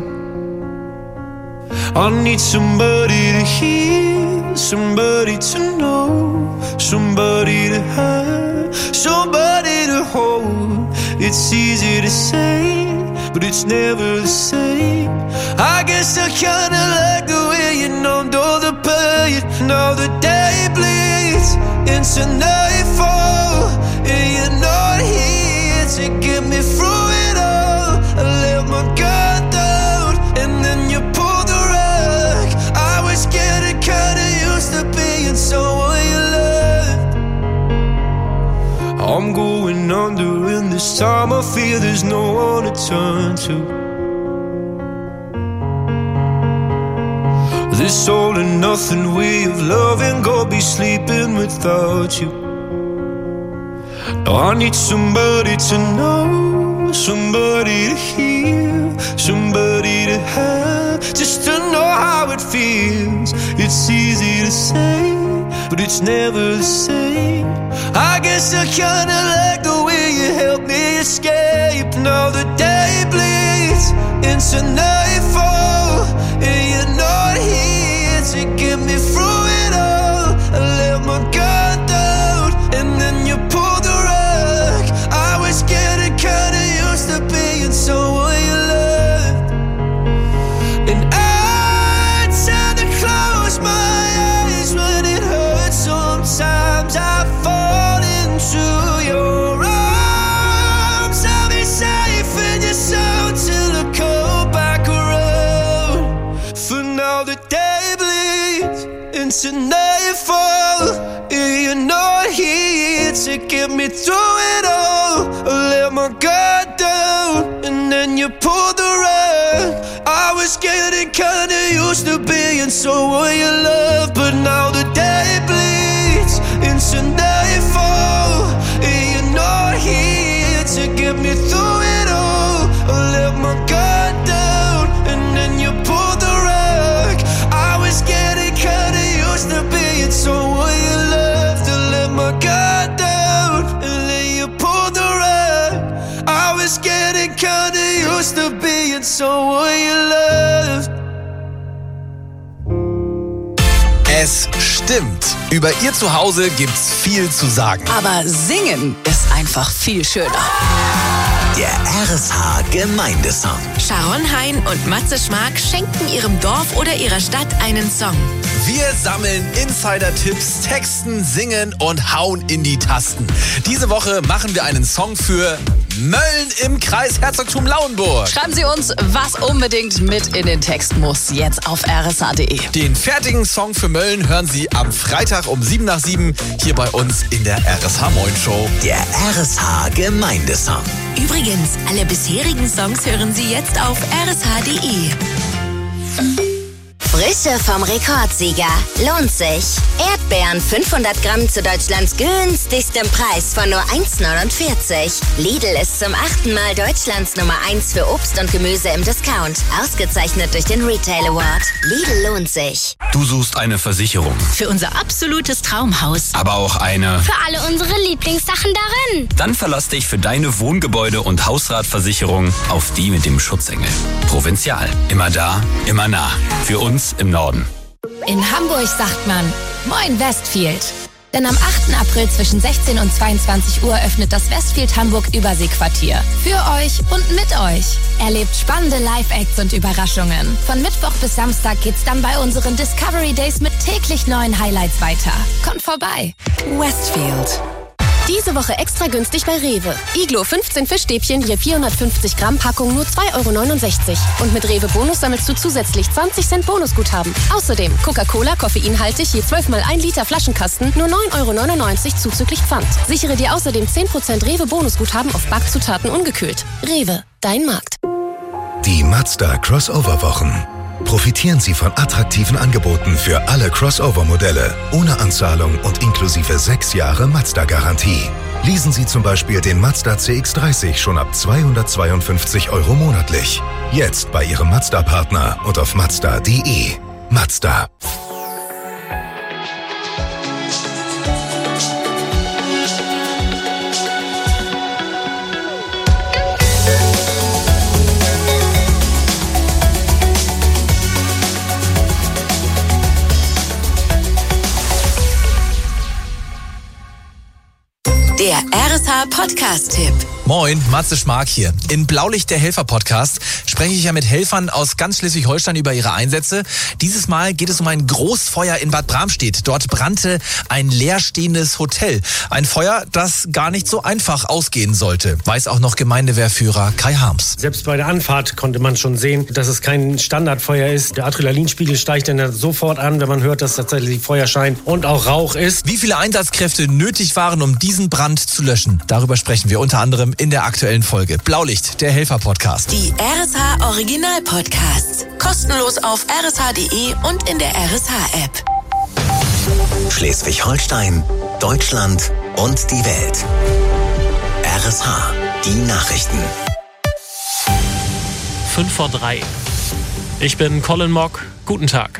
I need somebody to hear, somebody to know, somebody to have, somebody to hold. It's easy to say, but it's never the same. I guess I kinda like the way you numbed all the pain. Now the day bleeds into nightfall, and you're not here to get me through it all. I let my guard down, and then you pulled the rug. I was getting kinda used to being someone you loved. I'm going under in this time. I feel there's no one to turn to. This all and nothing way of loving, go be sleeping without you. Now I need somebody to know, somebody to hear, somebody to have, just to know how it feels. It's easy to say, but it's never the same. I guess I kinda like the way you help me escape. Now the day bleeds into nightfall, and you're not here to get me through it all. I let my guard down, and then you pulled the rug. I was getting kinda used to being someone you loved, and I tend to close my eyes when it hurts. Sometimes I fall into your arms. I'll be safe in your soul till I come back around. For now the day bleeds into nightfall, and you're not here to get me through it all. I let my guard down, and then you pulled the rug. I was getting kinda used to being someone you love, but now the day bleeds into nightfall, and you're not here to get me through it all. I let my guard down, and then you pulled the rug. I was getting kinda used to being someone you loved. I let my guard down, and then you pulled the rug. I was getting kinda used to being someone you loved. Es stimmt. Über ihr Zuhause gibt's viel zu sagen. Aber singen ist einfach viel schöner. Der R S H Gemeindesong. Sharon Hein und Matze Schmark schenken ihrem Dorf oder ihrer Stadt einen Song. Wir sammeln Insider-Tipps, texten, singen und hauen in die Tasten. Diese Woche machen wir einen Song für Mölln im Kreis Herzogtum Lauenburg. Schreiben Sie uns, was unbedingt mit in den Text muss, jetzt auf r s h punkt d e. Den fertigen Song für Mölln hören Sie am Freitag um sieben nach sieben hier bei uns in der R S H Moin Show. Der R S H Gemeindesong. Übrigens, alle bisherigen Songs hören Sie jetzt auf r s h punkt d e. Frische vom Rekordsieger. Lohnt sich. Erdbeeren fünfhundert Gramm zu Deutschlands günstigstem Preis von nur eins neunundvierzig. Lidl ist zum achten Mal Deutschlands Nummer eins für Obst und Gemüse im Discount. Ausgezeichnet durch den Retail Award. Lidl lohnt sich. Du suchst eine Versicherung. Für unser absolutes Traumhaus. Aber auch eine. Für alle unsere Lieblingssachen darin. Dann verlass dich für deine Wohngebäude- und Hausratversicherung auf die mit dem Schutzengel. Provinzial. Immer da, immer nah. Für uns im Norden. In Hamburg sagt man Moin Westfield. Denn am achten April zwischen sechzehn und zweiundzwanzig Uhr öffnet das Westfield Hamburg Überseequartier. Für euch und mit euch. Erlebt spannende Live-Acts und Überraschungen. Von Mittwoch bis Samstag geht's dann bei unseren Discovery Days mit täglich neuen Highlights weiter. Kommt vorbei. Westfield. Diese Woche extra günstig bei Rewe. Iglo fünfzehn Fischstäbchen je vierhundertfünfzig Gramm Packung nur zwei Euro neunundsechzig. Und mit Rewe Bonus sammelst du zusätzlich zwanzig Cent Bonusguthaben. Außerdem Coca-Cola koffeinhaltig je zwölf mal ein Liter Flaschenkasten nur neun Euro neunundneunzig zuzüglich Pfand. Sichere dir außerdem zehn Prozent Rewe Bonusguthaben auf Backzutaten ungekühlt. Rewe, dein Markt. Die Mazda Crossover-Wochen. Profitieren Sie von attraktiven Angeboten für alle Crossover-Modelle, ohne Anzahlung und inklusive sechs Jahre Mazda-Garantie. Leasen Sie zum Beispiel den Mazda C X dreißig schon ab zweihundertzweiundfünfzig Euro monatlich. Jetzt bei Ihrem Mazda-Partner und auf mazda punkt de. Mazda. Der R S H-Podcast-Tipp. Moin, Matze Schmark hier. In Blaulicht der Helfer-Podcast spreche ich ja mit Helfern aus ganz Schleswig-Holstein über ihre Einsätze. Dieses Mal geht es um ein Großfeuer in Bad Bramstedt. Dort brannte ein leerstehendes Hotel. Ein Feuer, das gar nicht so einfach ausgehen sollte, weiß auch noch Gemeindewehrführer Kai Harms. Selbst bei der Anfahrt konnte man schon sehen, dass es kein Standardfeuer ist. Der Adrenalinspiegel steigt dann sofort an, wenn man hört, dass tatsächlich Feuerschein und auch Rauch ist. Wie viele Einsatzkräfte nötig waren, um diesen Brand zu löschen, darüber sprechen wir unter anderem in der aktuellen Folge. Blaulicht, der Helfer-Podcast. Die R S H Original-Podcasts. Kostenlos auf r s h punkt de und in der R S H-App. Schleswig-Holstein, Deutschland und die Welt. R S H, die Nachrichten. fünf vor drei. Ich bin Colin Mock. Guten Tag.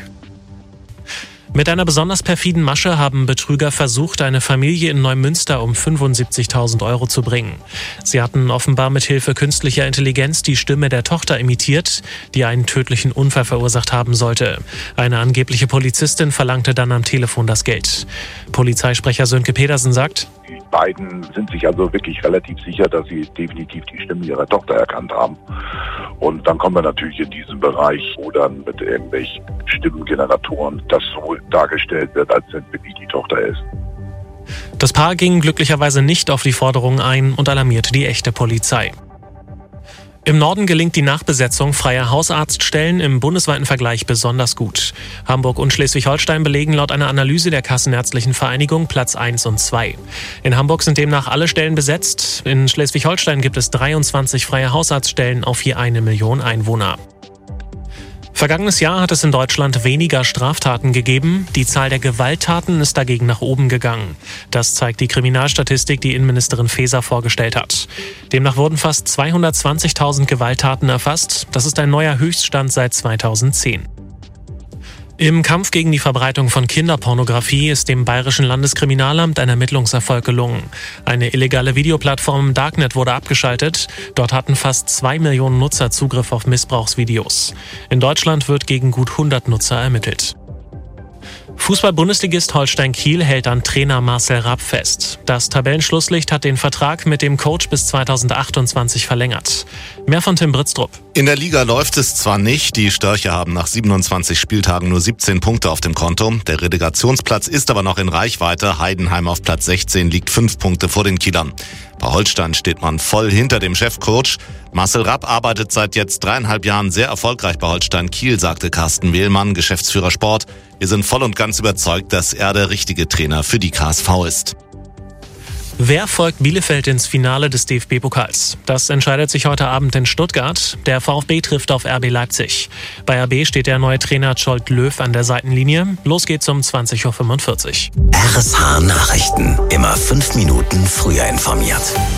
Mit einer besonders perfiden Masche haben Betrüger versucht, eine Familie in Neumünster um fünfundsiebzigtausend Euro zu bringen. Sie hatten offenbar mit Hilfe künstlicher Intelligenz die Stimme der Tochter imitiert, die einen tödlichen Unfall verursacht haben sollte. Eine angebliche Polizistin verlangte dann am Telefon das Geld. Polizeisprecher Sönke Pedersen sagt: Die beiden sind sich also wirklich relativ sicher, dass sie definitiv die Stimme ihrer Tochter erkannt haben. Und dann kommen wir natürlich in diesen Bereich, wo dann mit irgendwelchen Stimmengeneratoren das so dargestellt wird, als wenn wirklich die Tochter ist. Das Paar ging glücklicherweise nicht auf die Forderung ein und alarmierte die echte Polizei. Im Norden gelingt die Nachbesetzung freier Hausarztstellen im bundesweiten Vergleich besonders gut. Hamburg und Schleswig-Holstein belegen laut einer Analyse der Kassenärztlichen Vereinigung Platz eins und zwei. In Hamburg sind demnach alle Stellen besetzt. In Schleswig-Holstein gibt es dreiundzwanzig freie Hausarztstellen auf je eine Million Einwohner. Vergangenes Jahr hat es in Deutschland weniger Straftaten gegeben. Die Zahl der Gewalttaten ist dagegen nach oben gegangen. Das zeigt die Kriminalstatistik, die Innenministerin Faeser vorgestellt hat. Demnach wurden fast zweihundertzwanzigtausend Gewalttaten erfasst. Das ist ein neuer Höchststand seit zweitausendzehn. Im Kampf gegen die Verbreitung von Kinderpornografie ist dem Bayerischen Landeskriminalamt ein Ermittlungserfolg gelungen. Eine illegale Videoplattform im Darknet wurde abgeschaltet. Dort hatten fast zwei Millionen Nutzer Zugriff auf Missbrauchsvideos. In Deutschland wird gegen gut hundert Nutzer ermittelt. Fußball-Bundesligist Holstein Kiel hält an Trainer Marcel Rapp fest. Das Tabellenschlusslicht hat den Vertrag mit dem Coach bis zweitausendachtundzwanzig verlängert. Mehr von Tim Britztrup. In der Liga läuft es zwar nicht, die Störche haben nach siebenundzwanzig Spieltagen nur siebzehn Punkte auf dem Konto. Der Relegationsplatz ist aber noch in Reichweite. Heidenheim auf Platz sechzehn liegt fünf Punkte vor den Kielern. Bei Holstein steht man voll hinter dem Chefcoach. Marcel Rapp arbeitet seit jetzt dreieinhalb Jahren sehr erfolgreich bei Holstein Kiel, sagte Carsten Wehlmann, Geschäftsführer Sport. Wir sind voll und ganz überzeugt, dass er der richtige Trainer für die K S V ist. Wer folgt Bielefeld ins Finale des D F B-Pokals? Das entscheidet sich heute Abend in Stuttgart. Der VfB trifft auf R B Leipzig. Bei R B steht der neue Trainer Zsolt Löw an der Seitenlinie. Los geht's um zwanzig Uhr fünfundvierzig. R S H Nachrichten. Immer fünf Minuten früher informiert.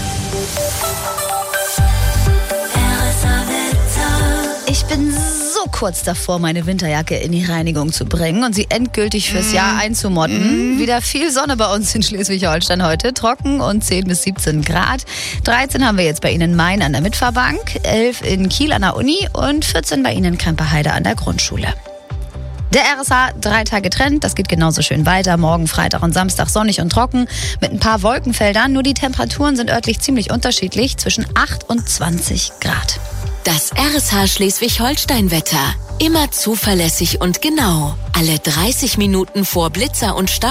Ich bin so kurz davor, meine Winterjacke in die Reinigung zu bringen und sie endgültig fürs Jahr einzumotten. Wieder viel Sonne bei uns in Schleswig-Holstein heute. Trocken und zehn bis siebzehn Grad. dreizehn haben wir jetzt bei Ihnen in Main an der Mitfahrbank, elf in Kiel an der Uni und vierzehn bei Ihnen in Kremperheide an der Grundschule. Der R S H, drei Tage Trend, das geht genauso schön weiter. Morgen, Freitag und Samstag sonnig und trocken mit ein paar Wolkenfeldern. Nur die Temperaturen sind örtlich ziemlich unterschiedlich, zwischen acht und zwanzig Grad. Das R S H Schleswig-Holstein-Wetter. Immer zuverlässig und genau. Alle dreißig Minuten vor Blitzer und Stau.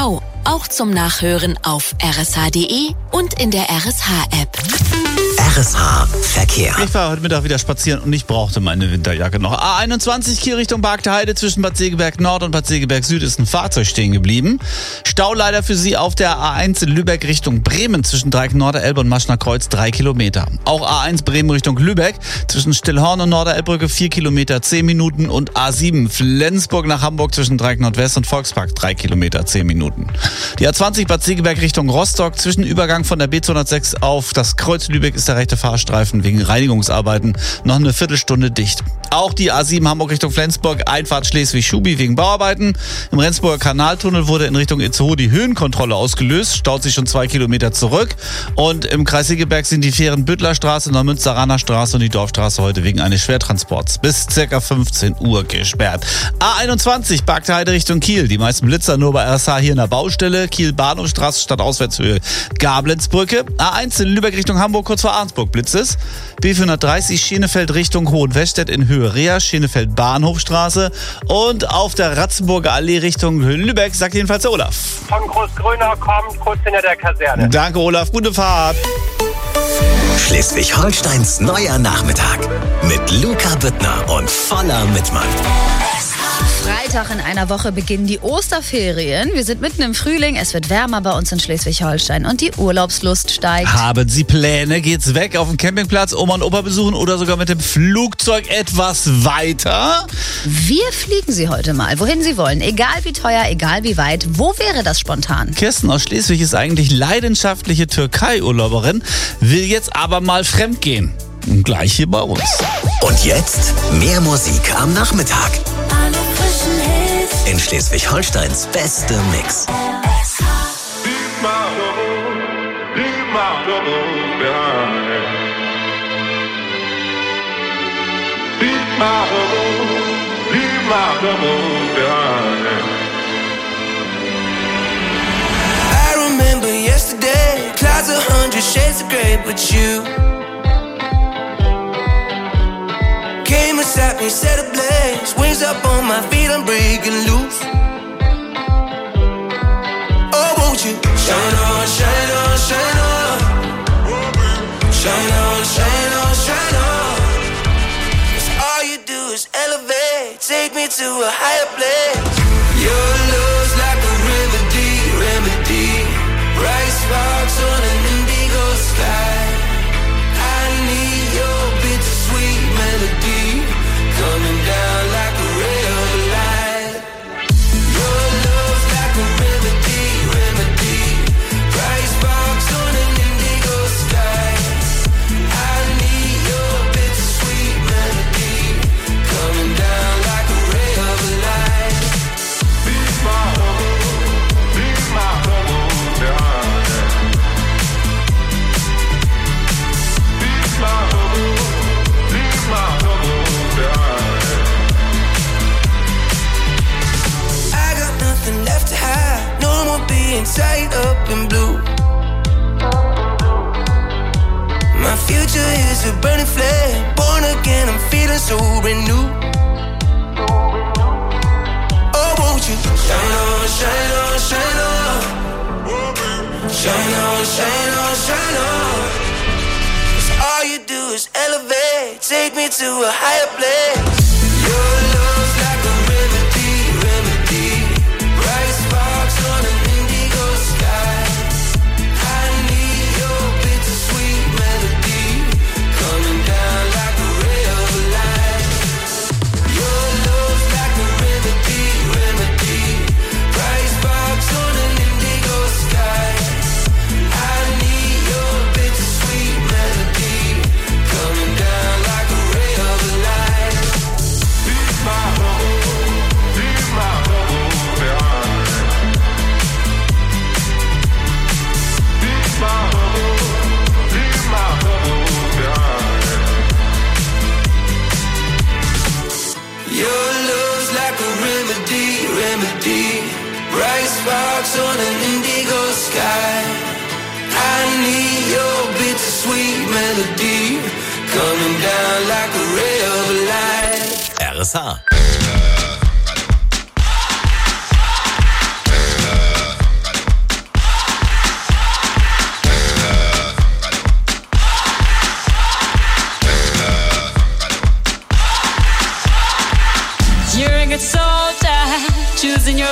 Auch zum Nachhören auf r s h punkt d e und in der R S H-App. R S H Verkehr. Ich war heute Mittag wieder spazieren und ich brauchte meine Winterjacke noch. A einundzwanzig Kiel Richtung Barkte Heide zwischen Bad Segeberg Nord und Bad Segeberg Süd ist ein Fahrzeug stehen geblieben. Stau leider für Sie auf der A eins in Lübeck Richtung Bremen zwischen Dreieck Norderelbe und Maschner Kreuz drei Kilometer. Auch A eins Bremen Richtung Lübeck zwischen Stillhorn und Norderelbbrücke vier Kilometer zehn Minuten und A sieben Flensburg nach Hamburg zwischen Dreieck Nordwest und Volkspark drei Kilometer zehn Minuten. Die A zwanzig Bad Segeberg Richtung Rostock zwischen Übergang von der B zweihundertsechs auf das Kreuz Lübeck ist der rechte Fahrstreifen wegen Reinigungsarbeiten noch eine Viertelstunde dicht. Auch die A sieben Hamburg Richtung Flensburg, Einfahrt Schleswig-Schubi wegen Bauarbeiten. Im Rendsburger Kanaltunnel wurde in Richtung Itzehoe die Höhenkontrolle ausgelöst, staut sich schon zwei Kilometer zurück. Und im Kreis Segeberg sind die Fähren Büttlerstraße, Neumünsteraner Straße und die Dorfstraße heute wegen eines Schwertransports bis ca. fünfzehn Uhr gesperrt. A einundzwanzig Barkte Heide Richtung Kiel. Die meisten Blitzer nur bei R S H hier in der Baustelle. Kiel Bahnhofstraße statt Auswärtshöhe Gablenzbrücke. A eins in Lübeck Richtung Hamburg kurz vor Arnsburg Blitzes. B vierhundertdreißig Schenefeld Richtung Hohenwestedt in Höhe Rea, Schenefeld Bahnhofstraße. Und auf der Ratzenburger Allee Richtung Lübeck, sagt jedenfalls der Olaf. Von Großgröner kommt kurz hinter der Kaserne. Danke Olaf, gute Fahrt. Schleswig-Holsteins neuer Nachmittag mit Luca Büttner und voller Mitmann. Freitag in einer Woche beginnen die Osterferien. Wir sind mitten im Frühling, es wird wärmer bei uns in Schleswig-Holstein und die Urlaubslust steigt. Haben Sie Pläne? Geht's weg auf dem Campingplatz, Oma und Opa besuchen oder sogar mit dem Flugzeug etwas weiter? Wir fliegen Sie heute mal, wohin Sie wollen. Egal wie teuer, egal wie weit. Wo wäre das spontan? Kirsten aus Schleswig ist eigentlich leidenschaftliche Türkei-Urlauberin, will jetzt aber mal fremdgehen. Und gleich hier bei uns. Und jetzt mehr Musik am Nachmittag. In Schleswig-Holsteins beste Mix. I remember yesterday, clouds a hundred shades of grey, but you came beside me, set ablaze, wings up on my feet, I'm breaking loose. Oh, won't you shine on, shine on, shine on, shine on, shine on, shine on. 'Cause all you do is elevate, take me to a higher place. Your love's like a remedy, remedy, bright sparks on an indigo sky. I need your bittersweet melody coming down like a ray of light. Your love's like a remedy, remedy, bright sparks on an indigo sky. I need your bittersweet melody coming down like a ray of light. Be my home, be my home, darling. Be my home, be my home, darling. I got nothing left to hide, no more being tied up in blue. My future is a burning flame, born again, I'm feeling so renewed. Oh, won't you shine on, shine on, shine on, shine on, shine on, shine on. 'Cause all you do is elevate, take me to a higher place. Your love's like a remedy, remedy, bright sparks on an indigo sky. I need your bittersweet melody coming down like a ray of light. Your love's like a remedy, remedy, bright sparks on an indigo sky. I need your bittersweet melody coming down like a ray of light. Be my home, be my home, darling. Be my home, be my home, darling. Your love's like a remedy, remedy, bright sparks on an indigo sky. I need your bittersweet melody coming down like a ray of light. R S H.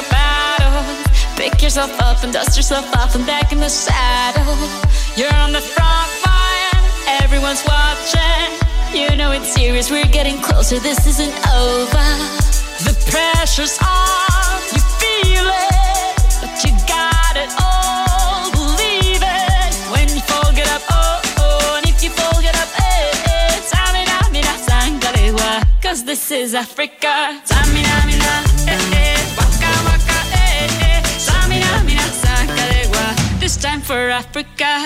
the battle. Pick yourself up and dust yourself off and back in the saddle. You're on the front line, everyone's watching. You know it's serious, we're getting closer, this isn't over. The pressure's on, you feel it, but you got it all, believe it. When you fall, get up, oh, oh, and if you fall, get up, eh, eh. Samina, mina, sangalewa, cause this is Africa. Samina, mina, eh, eh, waka, waka, eh, eh. Samina, mina, sangalewa, this time for Africa.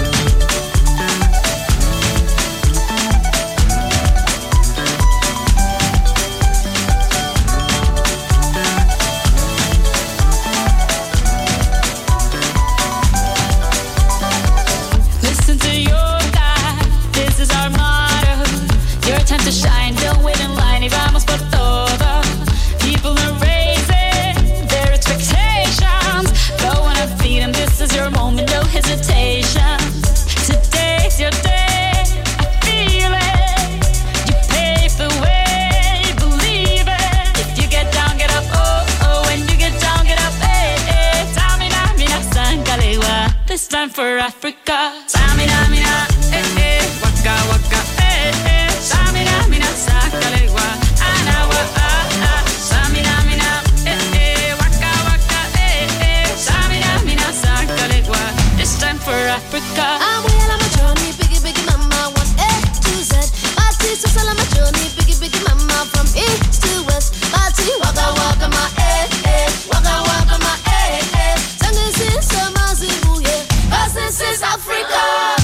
Time to shine, don't wait in line y vamos por todo. People are raising their expectations. Go on and feed them, this is your moment, no hesitation. Today's your day, I feel it. You pave the way, believe it. If you get down, get up, oh, oh. When you get down, get up, eh, eh. Samina, mina, sangalewa, this time for Africa. Samina, mina, eh, eh. Waka, waka, eh, eh. Samina, mina, sangalewa, anawa, ah, ah. Samina, mina, eh, eh. Waka, waka, eh, eh. Samina, mina, sangalewa, this time for Africa. I'm well on my journey, biggie, biggie, mama, one A to Z. My sister's all on my journey, biggie, biggie, mama, from east to west. My tea, waka, waka, my eh, eh. Waka, waka, my eh, eh. Sangin' since summer, Zimbabwe, yeah. 'Cause this is Africa.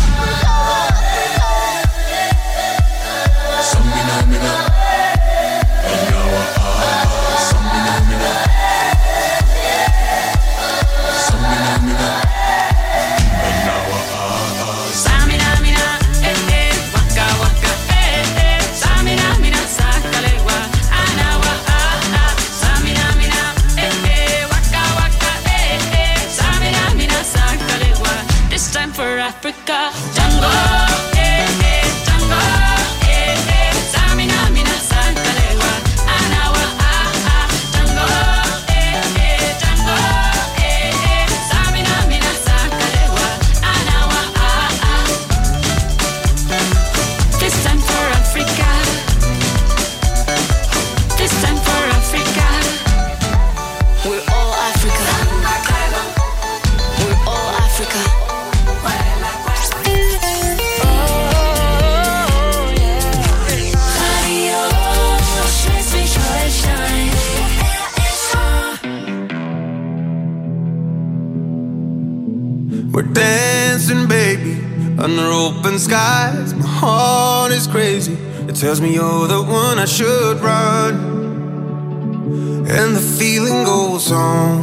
Africa, Tango, eh, eh, Tango, eh, eh, Samina, mina, sangalewa, anawa, ah, ah, Tango, eh, eh, Tango, eh, eh, Samina, mina, sangalewa, anawa, ah, ah. This time for Africa, this time for Africa. We're all Africa, we're all Africa. We're dancing, baby, under open skies. My heart is crazy. It tells me you're the one I should run. And the feeling goes on.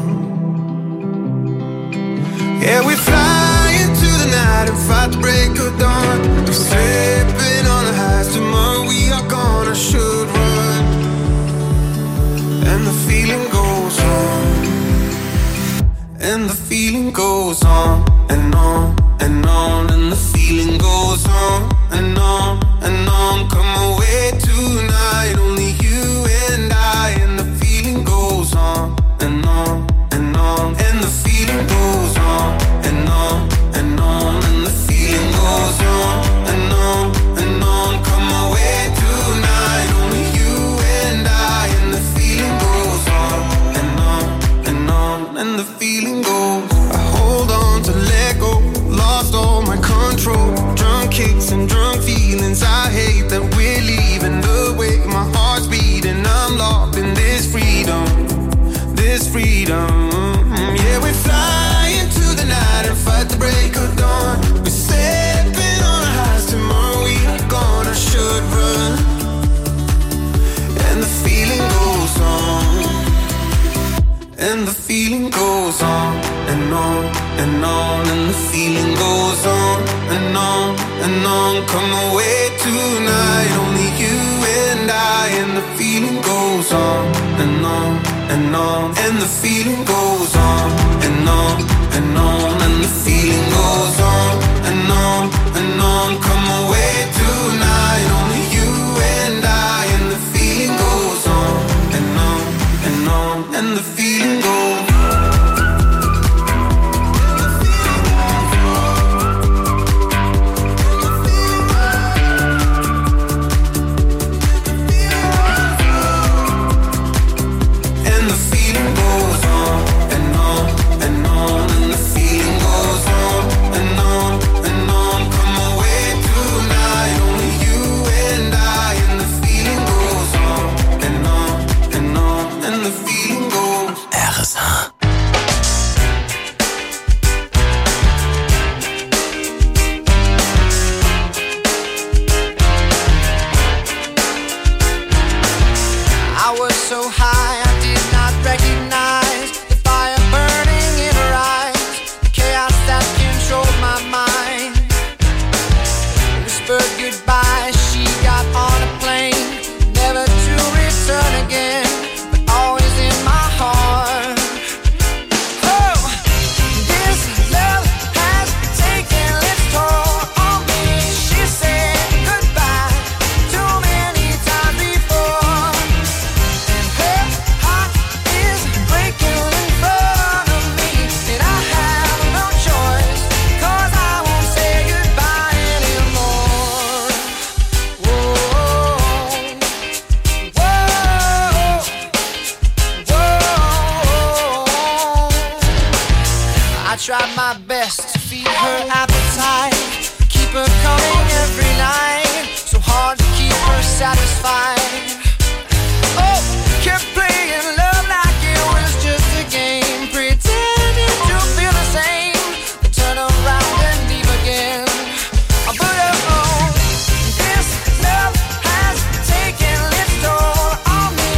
Yeah, we fly into the night and fight the break of dawn. We're slipping on the highs. Tomorrow we are gonna should run. And the feeling goes on. And the feeling goes on and on and on. And the feeling goes on and on and on. Come away tonight, only you and I. And the feeling goes on and on and on. And the feeling goes on and on and on. And the feeling goes on and on and on. Come away tonight, only you and I. And the feeling goes on and on and on. And the feeling goes. I hold on to let go. Lost all my control. Drunk kicks and drunk feelings. I hate that we're leaving the way my heart's beating. I'm locked in this freedom, this freedom. Yeah, we fly into the night and fight the break of dawn. We're stepping on our highs. Tomorrow we are gonna should run. And the feeling goes on. And the feeling goes on and on and on. And the feeling goes on and on and on. Come away tonight, only you and I. And the feeling goes on and on and on. And the feeling goes on and on and on. And the feeling goes on and on and on. Come away tonight, only you and I. And the feeling goes on and on and on. And the feeling goes on. tried my best to feed her appetite, keep her coming every night, so hard to keep her satisfied. Oh, kept playing